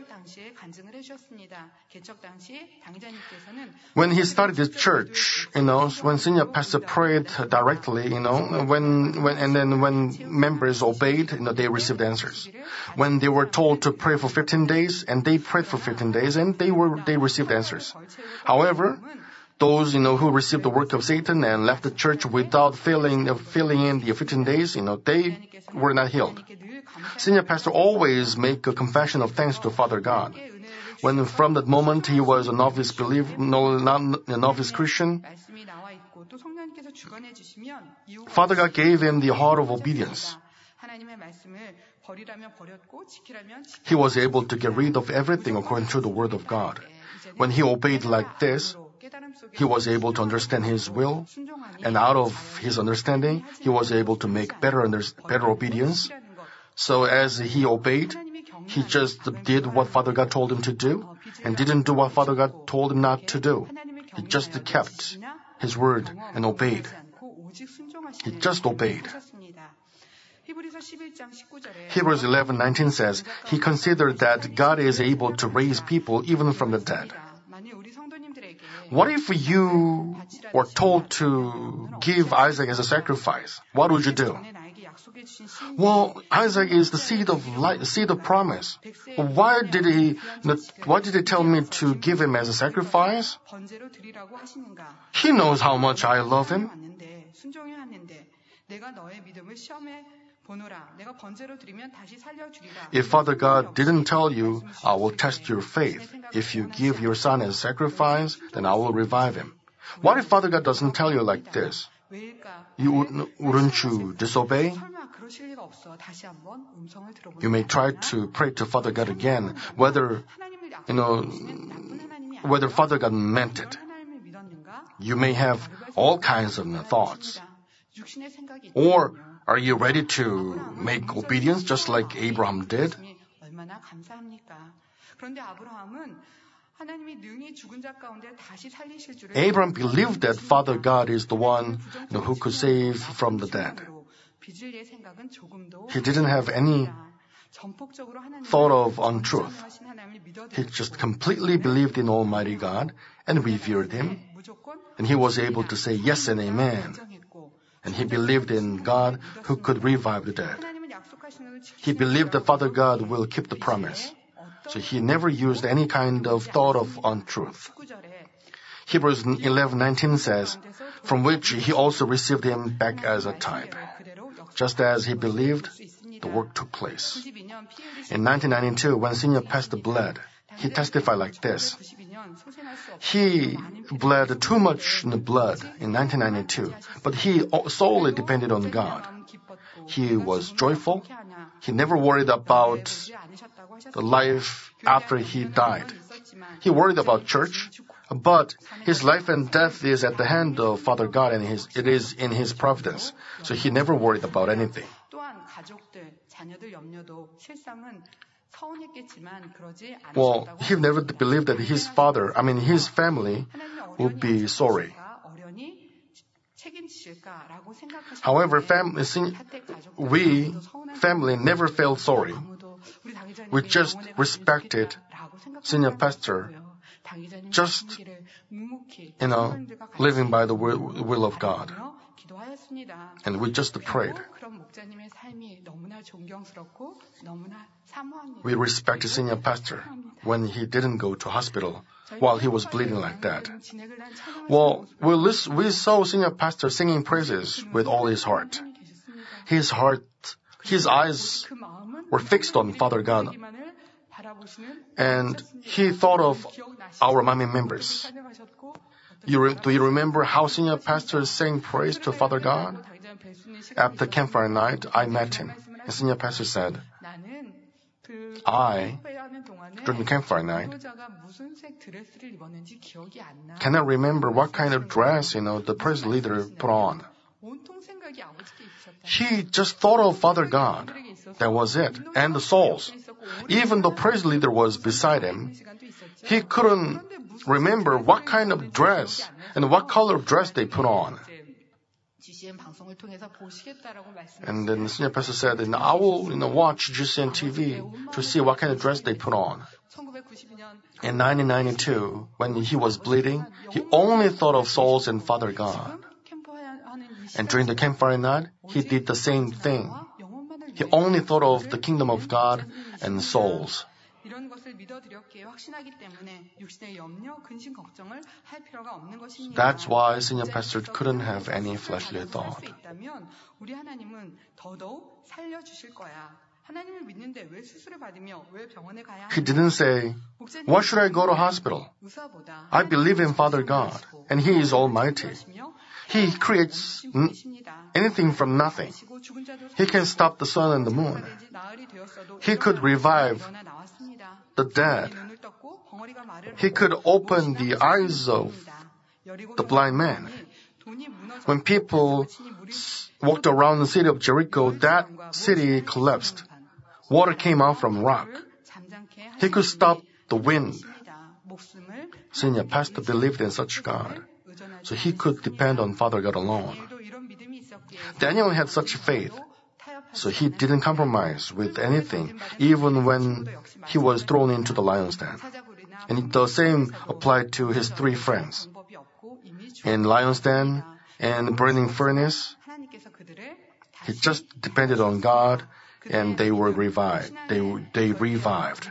When he started this church, you know, when senior pastor prayed directly, you know, when, when, and then when members obeyed, you know, they received answers. When they were told to pray for fifteen days, and they prayed for fifteen days, and they were, they received answers. However, those, you know, who received the work of Satan and left the church without filling, uh, filling in the fifteen days, you know, they were not healed. Senior pastor always make a confession of thanks to Father God. When from that moment he was a novice believer, no, not a novice Christian, Father God gave him the heart of obedience. He was able to get rid of everything according to the word of God. When he obeyed like this, he was able to understand his will, and out of his understanding, he was able to make better, under, better obedience. So as he obeyed, he just did what Father God told him to do, and didn't do what Father God told him not to do. He just kept his word and obeyed. He just obeyed. Hebrews eleven nineteen says, he considered that God is able to raise people even from the dead. What if you were told to give Isaac as a sacrifice? What would you do? Well, Isaac is the seed of light, seed of promise. Why did he, why did he tell me to give him as a sacrifice? He knows how much I love him. If Father God didn't tell you, I will test your faith. If you give your son as a sacrifice, then I will revive him. What if Father God doesn't tell you like this? You, wouldn't you disobey? You may try to pray to Father God again, whether, you know, whether Father God meant it. You may have all kinds of thoughts. Or, are you ready to make obedience just like Abraham did? Abraham believed that Father God is the one you know, who could save from the dead. He didn't have any thought of untruth. He just completely believed in Almighty God and revered Him. And he was able to say yes and amen. And he believed in God who could revive the dead. He believed that Father God will keep the promise. So he never used any kind of thought of untruth. Hebrews eleven nineteen says, from which he also received him back as a type. Just as he believed, the work took place. In nineteen ninety-two, when Senior Pastor bled, he testified like this. He bled too much in the blood in nineteen ninety-two, but he solely depended on God. He was joyful. He never worried about the life after he died. He worried about church, but his life and death is at the hand of Father God, and his, it is in His providence. So he never worried about anything. Well, he never believed that his father, I mean his family, would be sorry. However, fam- we, family, never felt sorry. We just respected senior pastor, just, you know, living by the will, will of God. And we just prayed. We respect senior pastor when he didn't go to hospital while he was bleeding like that. Well, we, listen, we saw senior pastor singing praises with all his heart. His heart, his eyes were fixed on Father God. And he thought of our Manmin members. You re- do you remember how senior pastor sang praise to Father God? After campfire night, I met him. And senior pastor said, I, during the campfire night, cannot remember what kind of dress, you know, the praise leader put on. He just thought of Father God. That was it. And the souls. Even the praise leader was beside him, he couldn't remember what kind of dress and what color of dress they put on. And then the senior pastor said, and I will you know, watch G C N T V to see what kind of dress they put on. In nineteen ninety-two, when he was bleeding, he only thought of souls and Father God. And during the campfire night, he did the same thing. He only thought of the kingdom of God and souls. That's why senior pastor couldn't have any fleshly thought. He didn't say, why should I go to hospital? I believe in Father God, and He is almighty. He creates n- anything from nothing. He can stop the sun and the moon. He could revive the dead. He could open the eyes of the blind man. When people walked around the city of Jericho, that city collapsed. Water came out from rock. He could stop the wind. Senior pastor believed in such God, so he could depend on Father God alone. Daniel had such faith, so he didn't compromise with anything, even when he was thrown into the lion's den. And the same applied to his three friends. In lion's den and burning furnace, he just depended on God, and they were revived. They they revived.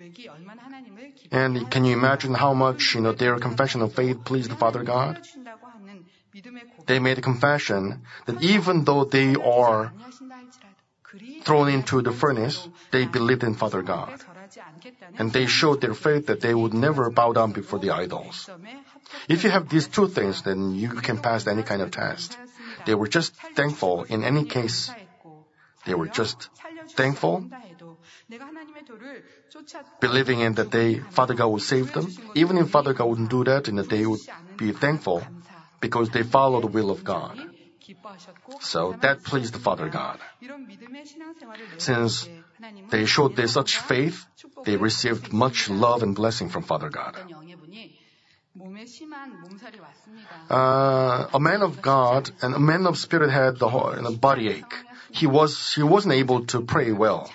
And can you imagine how much you know their confession of faith pleased Father God? They made a confession that even though they are thrown into the furnace, they believed in Father God. And they showed their faith that they would never bow down before the idols. If you have these two things, then you can pass any kind of test. They were just thankful in any case. They were just thankful, believing in that they, Father God would save them. Even if Father God wouldn't do that, then they would be thankful because they follow the will of God. So that pleased Father God. Since they showed their such faith, they received much love and blessing from Father God. Uh, a man of God and a man of spirit had the you know, body ache. He was he wasn't able to pray well.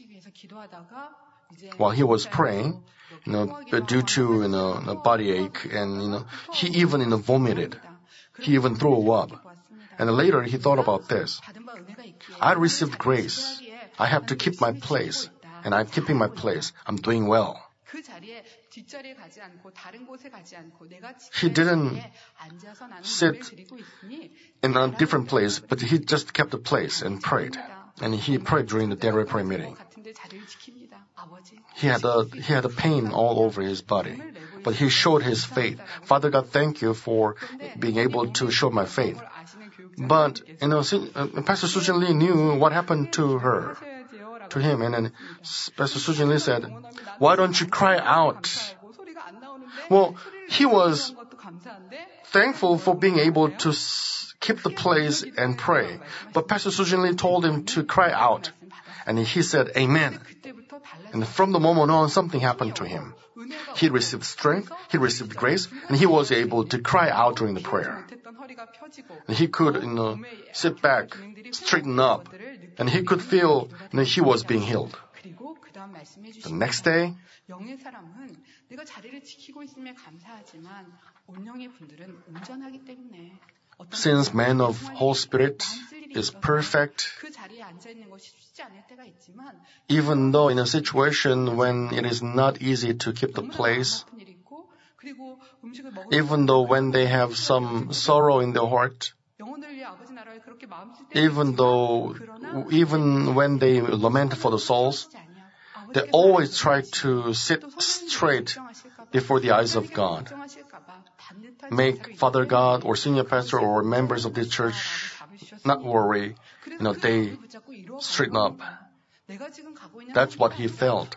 While he was praying, you know, due to you know a body ache, and you know he even you know vomited. He even threw up. And later he thought about this. I received grace. I have to keep my place, and I'm keeping my place. I'm doing well. He didn't sit in a different place, but he just kept the place and prayed. And he prayed during the daily prayer meeting. He had a he had a pain all over his body, but he showed his faith. Father God, thank you for being able to show my faith. But, you know, Pastor Sujin Lee knew what happened to her, to him. And then Pastor Sujin Lee said, why don't you cry out? Well, he was thankful for being able to keep the place and pray. But Pastor Sujin Lee told him to cry out. And he said, Amen. And from the moment on, something happened to him. He received strength, he received grace, and he was able to cry out during the prayer. And he could, you know, sit back, straighten up, and he could feel, you know, he was being healed. The next day, since man of Holy Spirit is perfect, even though in a situation when it is not easy to keep the place, even though when they have some sorrow in their heart, even though, even when they lament for the souls, they always try to sit straight before the eyes of God. Make Father God or senior pastor or members of this church not worry. You know, they straighten up. That's what he felt.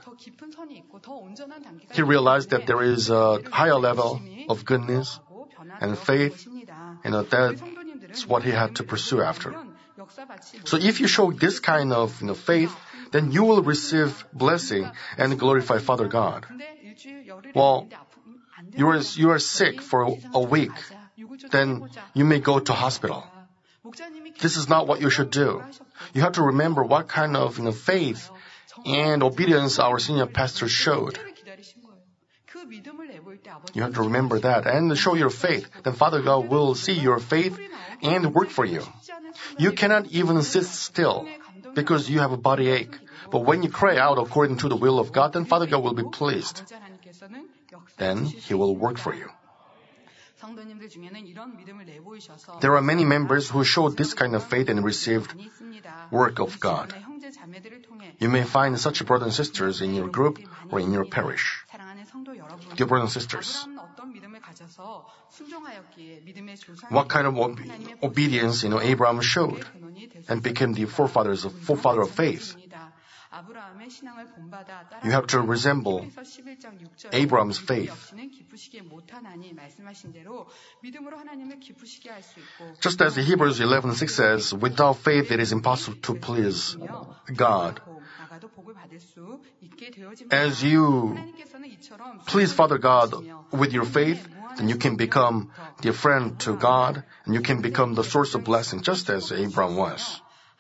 He realized that there is a higher level of goodness and faith. You know, that's what he had to pursue after. So if you show this kind of, you know, faith, then you will receive blessing and glorify Father God. Well, you are, you are sick for a week, then you may go to hospital. This is not what you should do. You have to remember what kind of, you know, faith and obedience our senior pastor showed. You have to remember that and show your faith. Then Father God will see your faith and work for you. You cannot even sit still because you have a body ache. But when you cry out according to the will of God, then Father God will be pleased. Then He will work for you. There are many members who showed this kind of faith and received work of God. You may find such brothers and sisters in your group or in your parish. Dear brothers and sisters, what kind of ob- obedience, you know, Abraham showed and became the forefathers of, forefather of faith. You have to resemble Abraham's faith. Just as Hebrews eleven six says, without faith it is impossible to please God. As you please Father God with your faith, then you can become the friend to God, and you can become the source of blessing, just as Abraham was.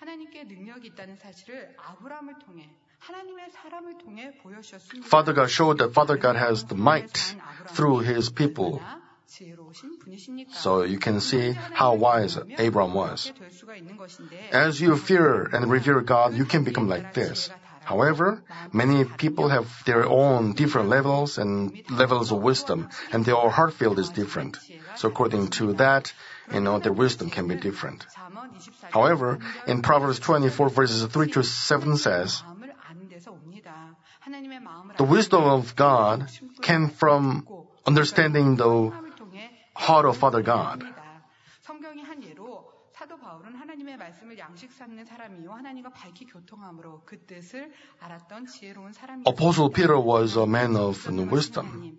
Father God showed that Father God has the might through His people. So you can see how wise Abraham was. As you fear and revere God, you can become like this. However, many people have their own different levels and levels of wisdom, and their heart field is different. So according to that, you know, their wisdom can be different. However, in Proverbs twenty-four verses three to seven says, the wisdom of God came from understanding the heart of Father God. Apostle Peter was a man of wisdom.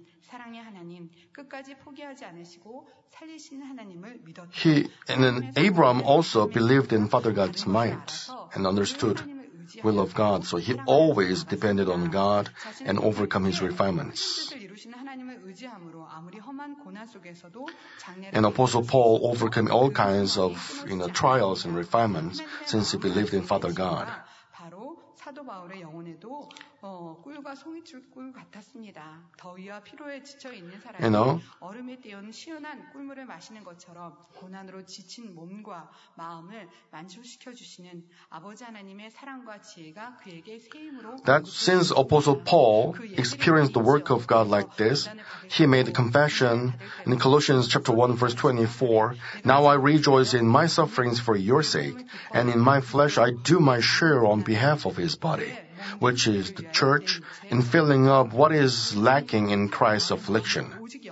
He and then Abraham also believed in Father God's might and understood will of God, so he always depended on God and overcome his refinements. And Apostle Paul overcame all kinds of, you know, trials and refinements since he believed in Father God. You know, that since Apostle Paul experienced the work of God like this, he made a confession in Colossians chapter one verse twenty-four, now I rejoice in my sufferings for your sake, and in my flesh I do my share on behalf of his body. which is the church, in filling up what is lacking in Christ's affliction.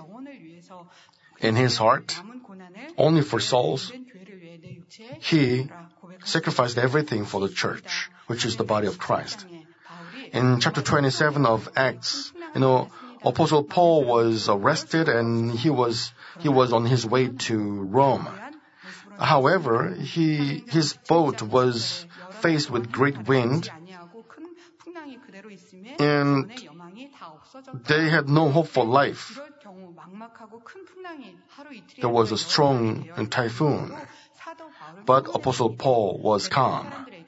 In his heart, only for souls, he sacrificed everything for the church, which is the body of Christ. In chapter twenty-seven of Acts, you know, Apostle Paul was arrested and he was he was on his way to Rome. However, he his boat was faced with great wind, and they had no hope for life. There was a strong typhoon, but Apostle Paul was calm.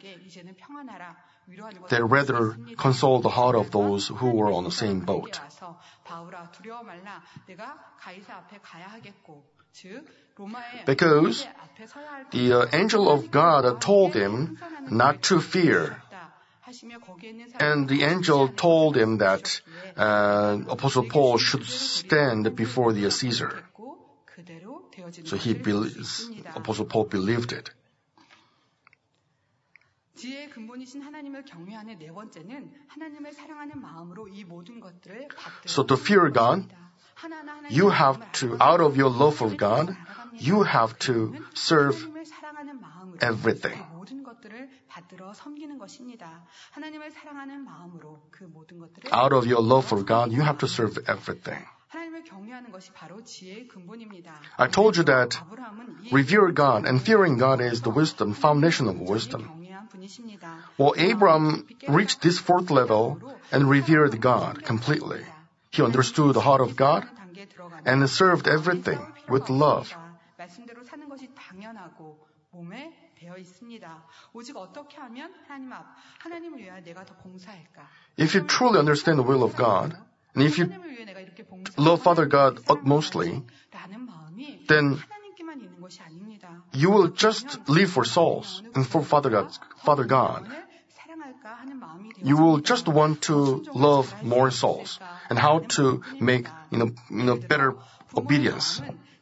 They rather consoled the heart of those who were on the same boat. Because the uh, angel of God told him not to fear. And the angel told him that uh, Apostle Paul should stand before the Caesar. So he believes, Apostle Paul believed it. 지혜의 근본이신 하나님을 경외하는 네 번째는 하나님을 사랑하는 마음으로 이 모든 것들을 받들어. So to fear God, you have to, out of your love for God, you have to serve everything. 모든 것들을 받들어 섬기는 것입니다. 하나님을 사랑하는 마음으로 그 모든 것들을. Out of your love for God, you have to serve everything. 하나님을 경외하는 것이 바로 지혜의 근본입니다. I told you that revere God and fearing God is the wisdom, foundation of wisdom. Well, Abraham reached this fourth level and revered God completely. He understood the heart of God and served everything with love. If you truly understand the will of God, and if you love Father God utmostly, then you will just live for souls and for Father God. Father God. You will just want to love more souls and how to make, you know, you know, better obedience.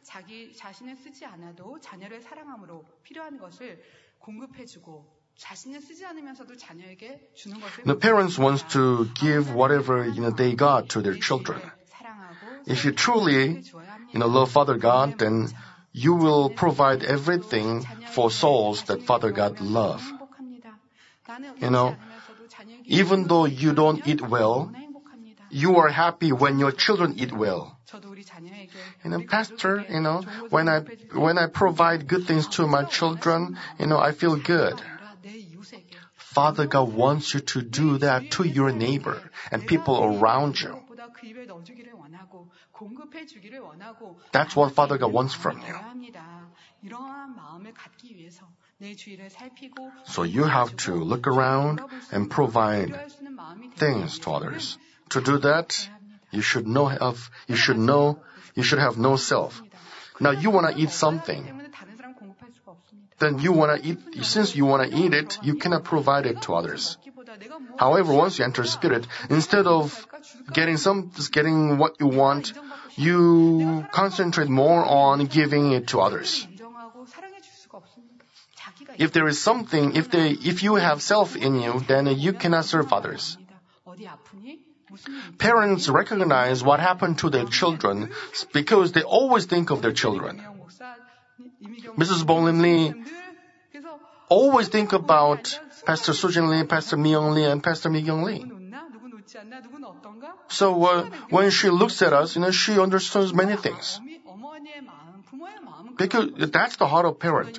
The parents want to give whatever, you know, they got to their children. If you truly, you know, love Father God, then you will provide everything for souls that Father God love. You know, even though you don't eat well, you are happy when your children eat well. You know, Pastor, you know, when I when I provide good things to my children, you know, I feel good. Father God wants you to do that to your neighbor and people around you. That's what Father God wants from you. So you have to look around and provide things to others. To do that, you should know have, you should know, you should have no self. Now you want to eat something. Then you want to eat, since you want to eat it, you cannot provide it to others. However, once you enter spirit, instead of getting some, getting what you want, you concentrate more on giving it to others. If there is something, if they, if you have self in you, then you cannot serve others. Parents recognize what happened to their children because they always think of their children. Missus Bolin Lee always think about Pastor Sujin Lee, Pastor Myung Lee, and Pastor Mi-kyung Lee. So uh, when she looks at us, you know, she understands many things. Because that's the heart of parent.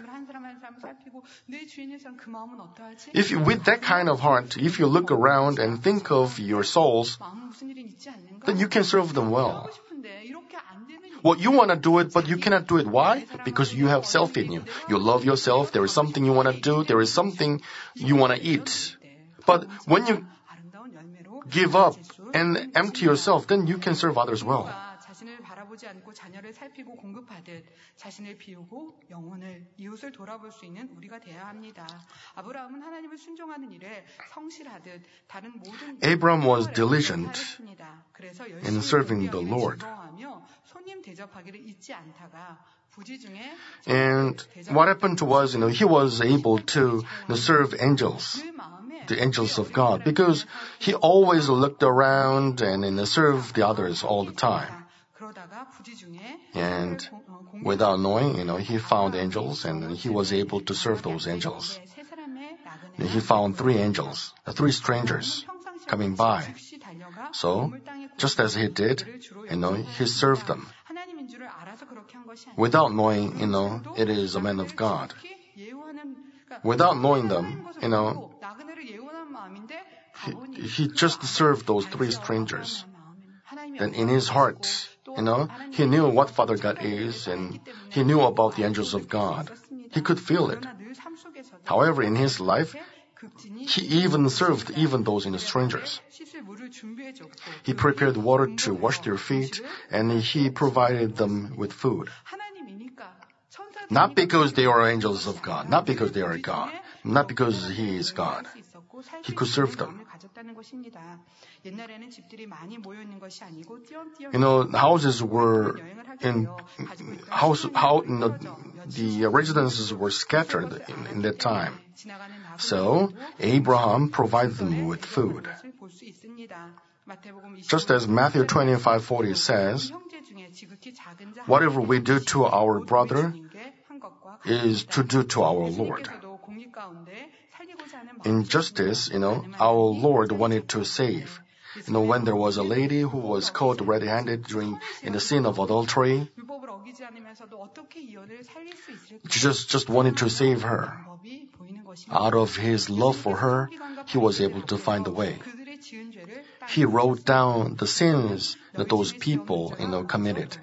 If you, with that kind of heart, if you look around and think of your souls, then you can serve them well. Well, you want to do it, but you cannot do it. Why? Because you have self in you. You love yourself. There is something you want to do. There is something you want to eat. But when you give up and empty yourself, then you can serve others well. 바라보지 않고 자녀를 살피고 공급하듯 자신을 비우고 영혼을 이웃을 돌아볼 수 있는 우리가 되어야 합니다. 아브라함은 하나님을 순종하는 일에 성실하듯 다른 모든 Abram was diligent 잘했습니다. 그래서 in serving the Lord. 즐거워하며 손님 대접하기를 잊지 않다가 부지 중에 And what happened was, you know, he was able to you know, serve angels, 그 마음에 the angels of God, because he always looked around and you know, served the others all the time. 그러다가 부지 중에 And without knowing, you know, he found angels and he was able to serve those angels. 세 사람의 나그네가 And he found three angels, uh, three strangers coming by. 즉시 달려가 So, just as he did, you know, he served them. 하나님인 줄을 알아서 그렇게 한 것이 아니라 Without knowing, you know, it is a man of God. Without knowing them, you know, he, he just served those three strangers. And in his heart, you know, he knew what Father God is and he knew about the angels of God. He could feel it. However, in his life, he even served even those in the strangers. He prepared water to wash their feet and he provided them with food. Not because they are angels of God, not because they are God, not because he is God. He could serve them. You know, houses were in house, how you know, the residences were scattered in, in that time. So Abraham provided them with food. Just as Matthew twenty-five forty says, whatever we do to our brother is to do to our Lord. In justice, you know, our Lord wanted to save. You know, when there was a lady who was caught red-handed during in the sin of adultery, Jesus just wanted to save her. Out of his love for her, he was able to find a way. He wrote down the sins that those people, you know, committed.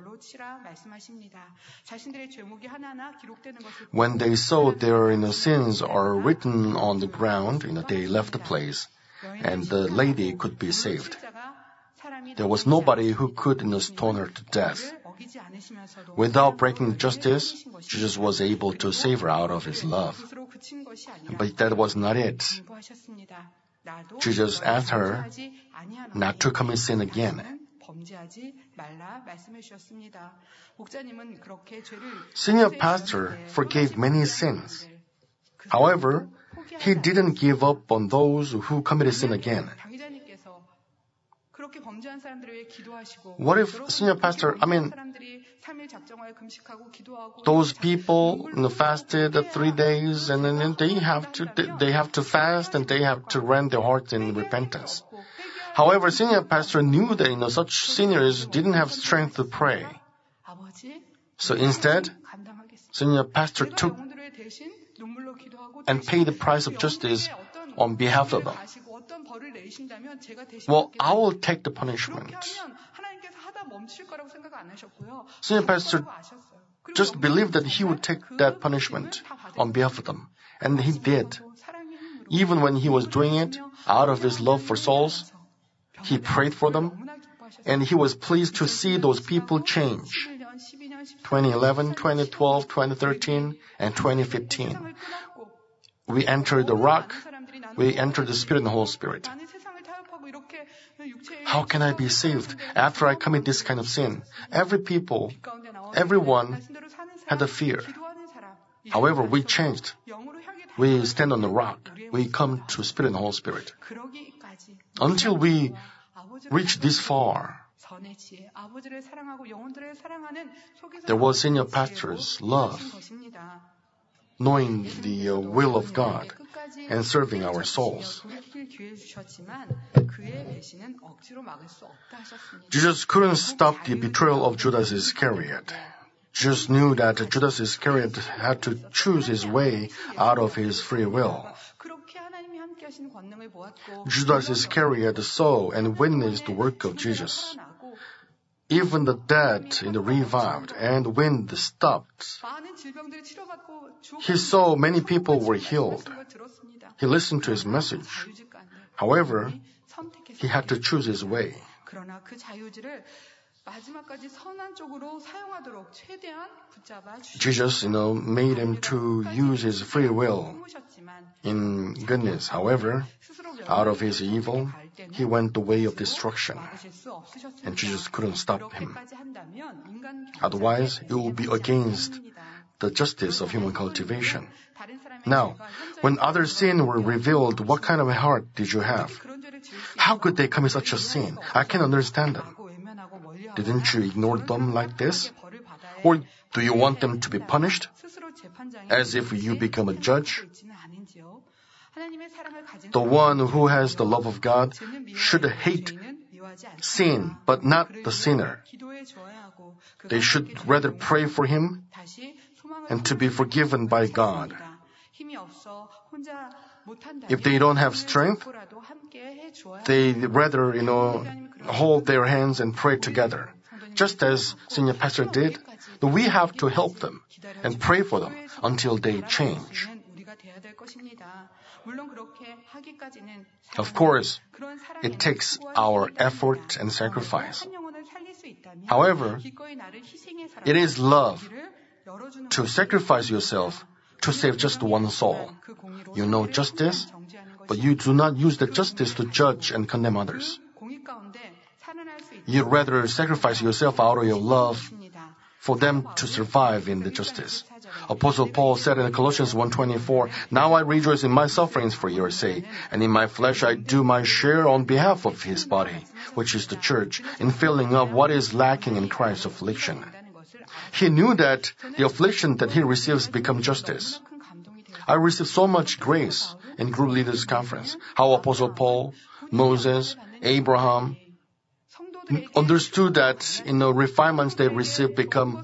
When they saw their you know, sins are written on the ground, you know, they left the place, and the lady could be saved. There was nobody who could you know, stone her to death. Without breaking justice, Jesus was able to save her out of his love. But that was not it. Jesus asked her not to commit sin again. Senior pastor forgave many sins. However, he didn't give up on those who committed sin again. What if senior pastor, I mean, those people you know, fasted three days and then they have to they have to fast and they have to rend their hearts in repentance. However, senior pastor knew that you know, such seniors didn't have strength to pray. So instead, senior pastor took and paid the price of justice on behalf of them. Well, I will take the punishment. Senior pastor just believed that he would take that punishment on behalf of them. And he did. Even when he was doing it out of his love for souls, he prayed for them, and he was pleased to see those people change. twenty eleven, twenty twelve, twenty thirteen, and twenty fifteen. We entered the rock, we entered the Spirit and the Holy Spirit. How can I be saved after I commit this kind of sin? Every people, everyone had a fear. However, we changed. We stand on the rock. We come to Spirit and Holy Spirit. Until we reach this far, there was senior pastor's love, knowing the uh, will of God and serving our souls. Jesus couldn't stop the betrayal of Judas Iscariot. Jesus knew that Judas Iscariot had to choose his way out of his free will. Judas Iscariot saw and witnessed the work of Jesus. Even the dead in the revived and wind stopped. He saw many people were healed. He listened to his message. However, he had to choose his way. 마지막까지 선한 쪽으로 사용하도록 최대한 붙잡아 주셨습니다. Jesus, you know, made him to use his free will in goodness. However, out of his evil, he went the way of destruction. And Jesus couldn't stop him. Otherwise, it would be against the justice of human cultivation. Now, when other sin were revealed, what kind of a heart did you have? How could they commit such a sin? I can't understand them. Didn't you ignore them like this? Or do you want them to be punished? As if you become a judge? The one who has the love of God should hate sin, but not the sinner. They should rather pray for him and to be forgiven by God. If they don't have strength, they rather, you know, hold their hands and pray together. Just as Senior Pastor did, we have to help them and pray for them until they change. Of course, it takes our effort and sacrifice. However, it is love to sacrifice yourself to save just one soul. You know justice, but you do not use the justice to judge and condemn others. You rather sacrifice yourself out of your love for them to survive in the justice. Apostle Paul said in Colossians one twenty-four, "Now I rejoice in my sufferings for your sake, and in my flesh I do my share on behalf of his body, which is the church, in filling up what is lacking in Christ's affliction." He knew that the affliction that he receives become justice. I received so much grace in group leaders conference. How Apostle Paul, Moses, Abraham understood that in the refinements they received become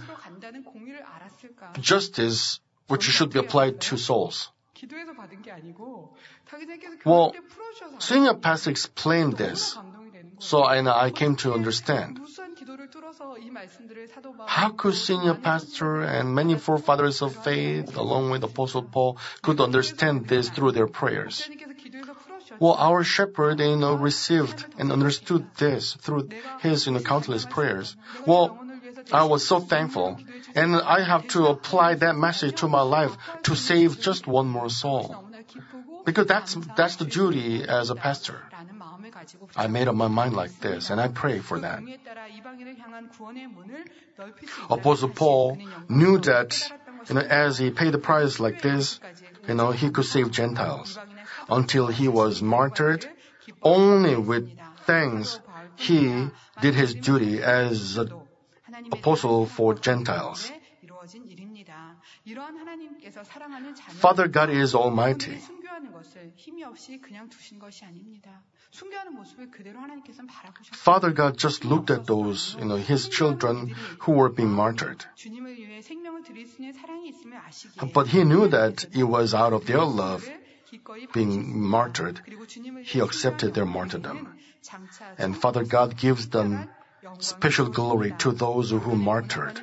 justice which should be applied to souls. Well, Senior Pastor explained this, so I, I came to understand. How could Senior Pastor and many forefathers of faith, along with Apostle Paul, could understand this through their prayers? Well, our shepherd, you know, received and understood this through his, you know, countless prayers. Well, I was so thankful, and I have to apply that message to my life to save just one more soul. Because that's, that's the duty as a pastor. I made up my mind like this, and I pray for that. Apostle Paul knew that, you know, as he paid the price like this, you know, he could save Gentiles. Until he was martyred, only with thanks he did his duty as an apostle for Gentiles. Father God is almighty. Father God just looked at those, you know, his children who were being martyred. But he knew that it was out of their love being martyred. He accepted their martyrdom. And Father God gives them special glory to those who martyred.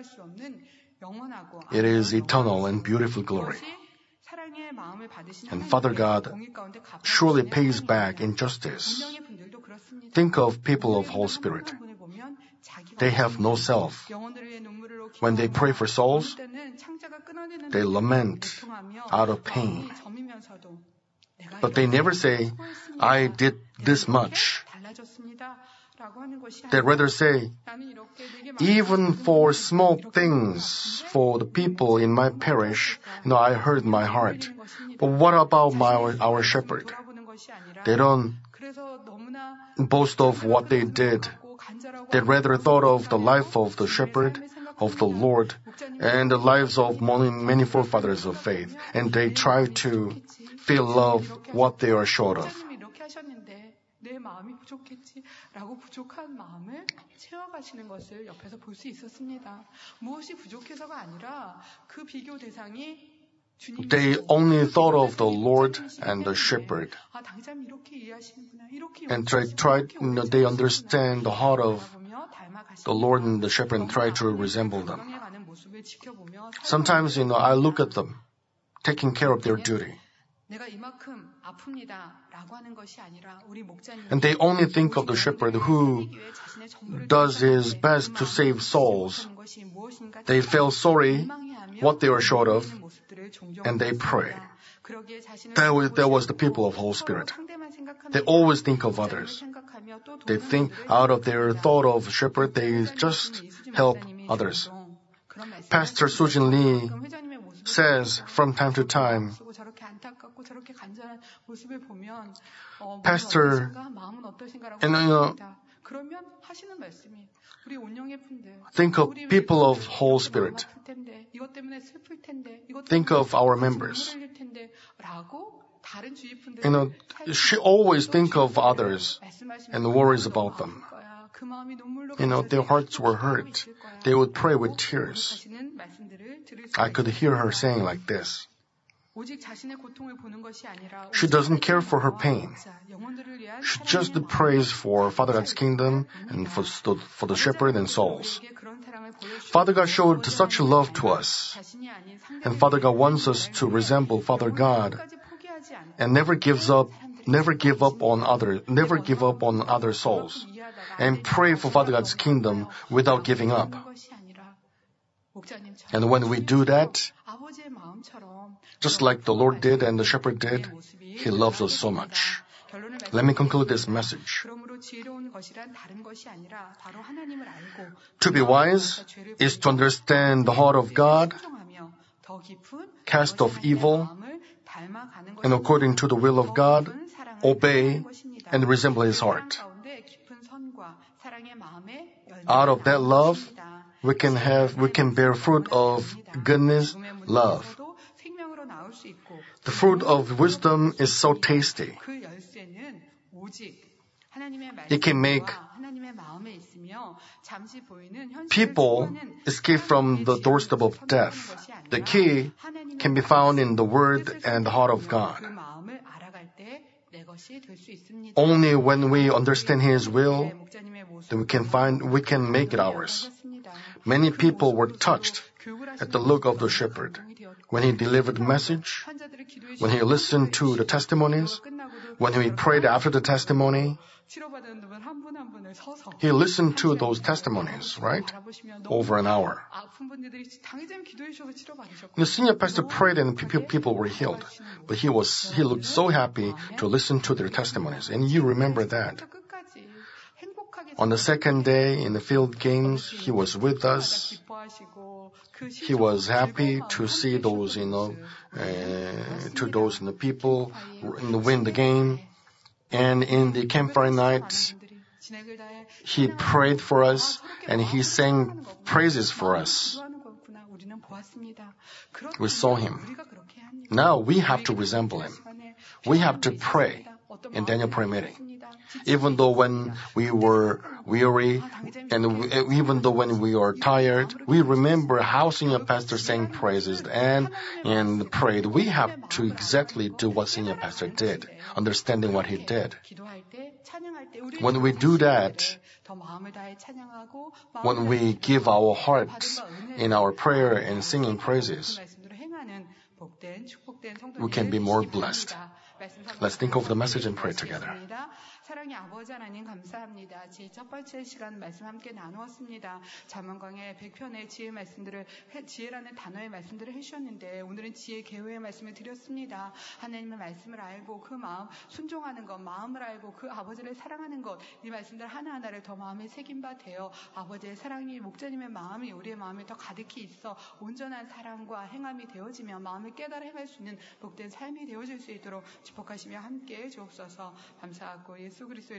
It is eternal and beautiful glory. And Father God surely pays back in justice. Think of people of Holy Spirit. They have no self. When they pray for souls, they lament out of pain. But they never say, "I did this much." They rather say, "Even for small things, for the people in my parish, you know, I hurt my heart. But what about my, our shepherd?" They don't boast of what they did. They rather thought of the life of the shepherd, of the Lord, and the lives of many, many forefathers of faith. And they try to feel love what they are short of. 내 마음이 부족했지라고 부족한 마음을 채워가시는 것을 옆에서 볼 수 있었습니다. 무엇이 부족해서가 아니라 그 비교 대상이 They only thought of the Lord and the shepherd. And try, try, you know, they understand the heart of the Lord and the shepherd and try to resemble them. Sometimes, you know, I look at them, taking care of their duty. And they only think of the shepherd who does his best to save souls. They feel sorry what they are short of, and they pray. That was, that was the people of Holy Spirit. They always think of others. They think out of their thought of shepherd, they just help others. Pastor Sujin Lee says from time to time, Pastor, and you know, think of people of Holy Spirit. Think of our members. You know, she always think of others and worries about them. You know, their hearts were hurt. They would pray with tears. I could hear her saying like this. She doesn't care for her pain. She just prays for Father God's kingdom and for the, for the shepherd and souls. Father God showed such love to us. And Father God wants us to resemble Father God and never gives up, never give up on other, never give up on other souls. And pray for Father God's kingdom without giving up. And when we do that, just like the Lord did and the shepherd did, He loves us so much. Let me conclude this message. To be wise is to understand the heart of God, cast off evil, and according to the will of God, obey and resemble His heart. Out of that love, we can have, we can bear fruit of goodness, love. The fruit of wisdom is so tasty. It can make people escape from the doorstep of death. The key can be found in the Word and the heart of God. Only when we understand His will, then we can find, we can make it ours. Many people were touched at the look of the shepherd when he delivered the message, when he listened to the testimonies, when he prayed after the testimony. He listened to those testimonies, right? Over an hour. The senior pastor prayed and people were healed. But he was, he looked so happy to listen to their testimonies. And you remember that. On the second day in the field games, he was with us. He was happy to see those, you know, uh, to those in the people win the game. And in the campfire night, he prayed for us and he sang praises for us. We saw him. Now we have to resemble him. We have to pray in Daniel prayer meeting. Even though when we were weary and even though when we are tired, we remember how senior pastor sang praises and, and prayed. We have to exactly do what senior pastor did, understanding what he did. When we do that, when we give our hearts in our prayer and singing praises, we can be more blessed. Let's think of the message and pray together. 사랑의 아버지 하나님 감사합니다. 첫 번째 시간 말씀 함께 나누었습니다. 잠언강의 백 편의 지혜 말씀들을 지혜라는 단어의 말씀들을 해주셨는데 오늘은 지혜 개호의 말씀을 드렸습니다. 하나님의 말씀을 알고 그 마음 순종하는 것, 마음을 알고 그 아버지를 사랑하는 것, 이 말씀들 하나하나를 더 마음에 새긴 바 되어 아버지의 사랑이 목자님의 마음이 우리의 마음에 더 가득히 있어 온전한 사랑과 행함이 되어지며 마음을 깨달아 행할 수 있는 복된 삶이 되어질 수 있도록 축복하시며 함께 주옵소서. 감사하고 예수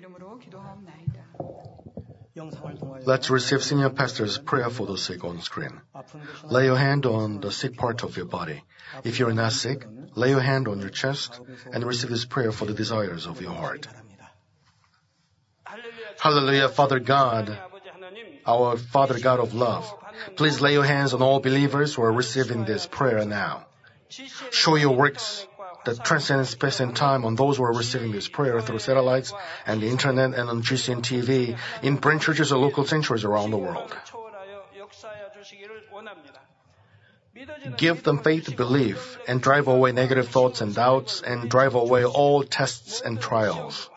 Let's receive Senior Pastor's prayer for the sick on screen. Lay your hand on the sick part of your body. If you're not sick, lay your hand on your chest and receive this prayer for the desires of your heart. Hallelujah, Father God, our Father God of love. Please lay your hands on all believers who are receiving this prayer now. Show your works that transcends space and time on those who are receiving this prayer through satellites and the internet and on G C N T V in branch churches or local sanctuaries around the world. Give them faith to believe, and drive away negative thoughts and doubts, and drive away all tests and trials.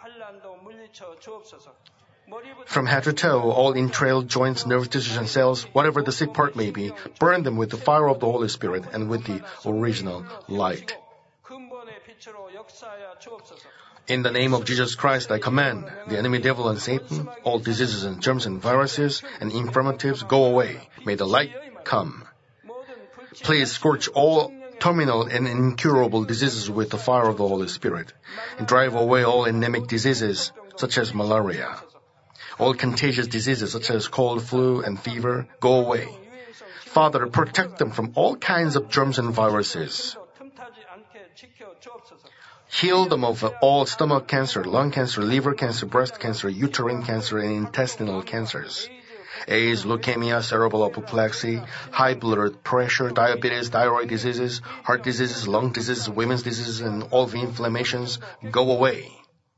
From head to toe, all entrailed joints, nerve tissues, and cells, whatever the sick part may be, burn them with the fire of the Holy Spirit and with the original light. In the name of Jesus Christ, I command the enemy devil and Satan, all diseases and germs and viruses and infirmities, go away. May the light come. Please scorch all terminal and incurable diseases with the fire of the Holy Spirit, and drive away all endemic diseases such as malaria. All contagious diseases such as cold, flu, and fever, go away. Father, protect them from all kinds of germs and viruses. Heal them of all stomach cancer, lung cancer, liver cancer, breast cancer, uterine cancer, and intestinal cancers. AIDS, leukemia, cerebral apoplexy, high blood pressure, diabetes, thyroid diseases, heart diseases, lung diseases, women's diseases, and all the inflammations, go away.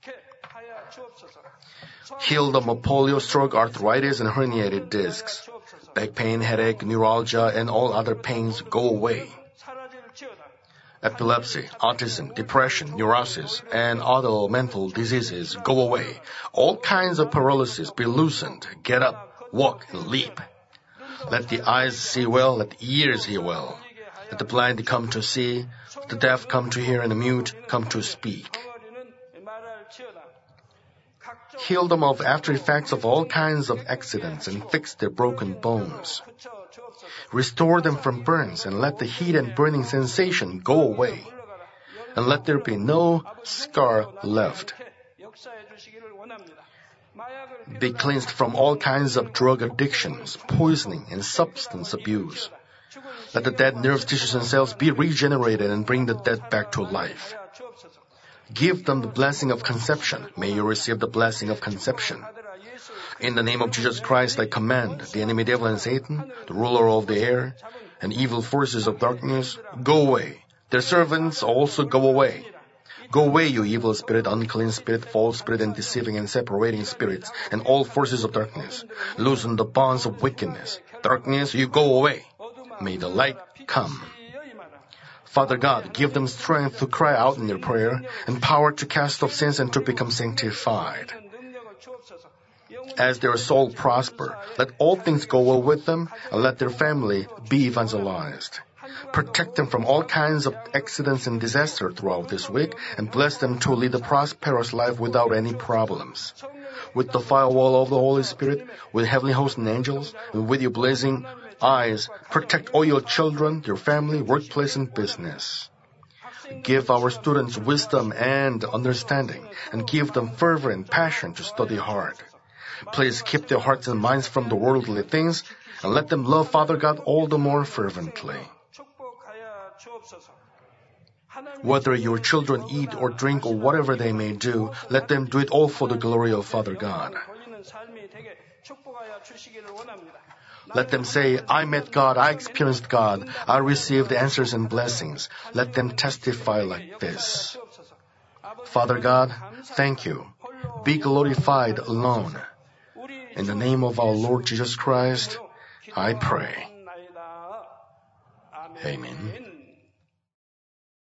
Heal them of polio, stroke, arthritis, and herniated discs. Back pain, headache, neuralgia, and all other pains, go away. Epilepsy, autism, depression, neurosis, and other mental diseases, go away. All kinds of paralysis be loosened. Get up. Walk and leap. Let the eyes see well, let the ears hear well. Let the blind come to see, let the deaf come to hear, and the mute come to speak. Heal them of after effects of all kinds of accidents and fix their broken bones. Restore them from burns and let the heat and burning sensation go away. And let there be no scar left. Be cleansed from all kinds of drug addictions, poisoning, and substance abuse. Let the dead nerves, tissues, and cells be regenerated and bring the dead back to life. Give them the blessing of conception. May you receive the blessing of conception. In the name of Jesus Christ, I command the enemy devil and Satan, the ruler of the air, and evil forces of darkness, go away. Their servants also go away. Go away, you evil spirit, unclean spirit, false spirit, and deceiving and separating spirits, and all forces of darkness. Loosen the bonds of wickedness. Darkness, you go away. May the light come. Father God, give them strength to cry out in their prayer, and power to cast off sins and to become sanctified. As their soul prosper, let all things go well with them, and let their family be evangelized. Protect them from all kinds of accidents and disaster throughout this week, and bless them to lead a prosperous life without any problems. With the firewall of the Holy Spirit, with heavenly hosts and angels, and with your blazing eyes, protect all your children, your family, workplace, and business. Give our students wisdom and understanding, and give them fervor and passion to study hard. Please keep their hearts and minds from the worldly things, and let them love Father God all the more fervently. Whether your children eat or drink or whatever they may do, let them do it all for the glory of Father God. Let them say, I met God, I experienced God, I received answers and blessings. Let them testify like this. Father God, thank you. Be glorified alone. In the name of our Lord Jesus Christ, I pray. Amen.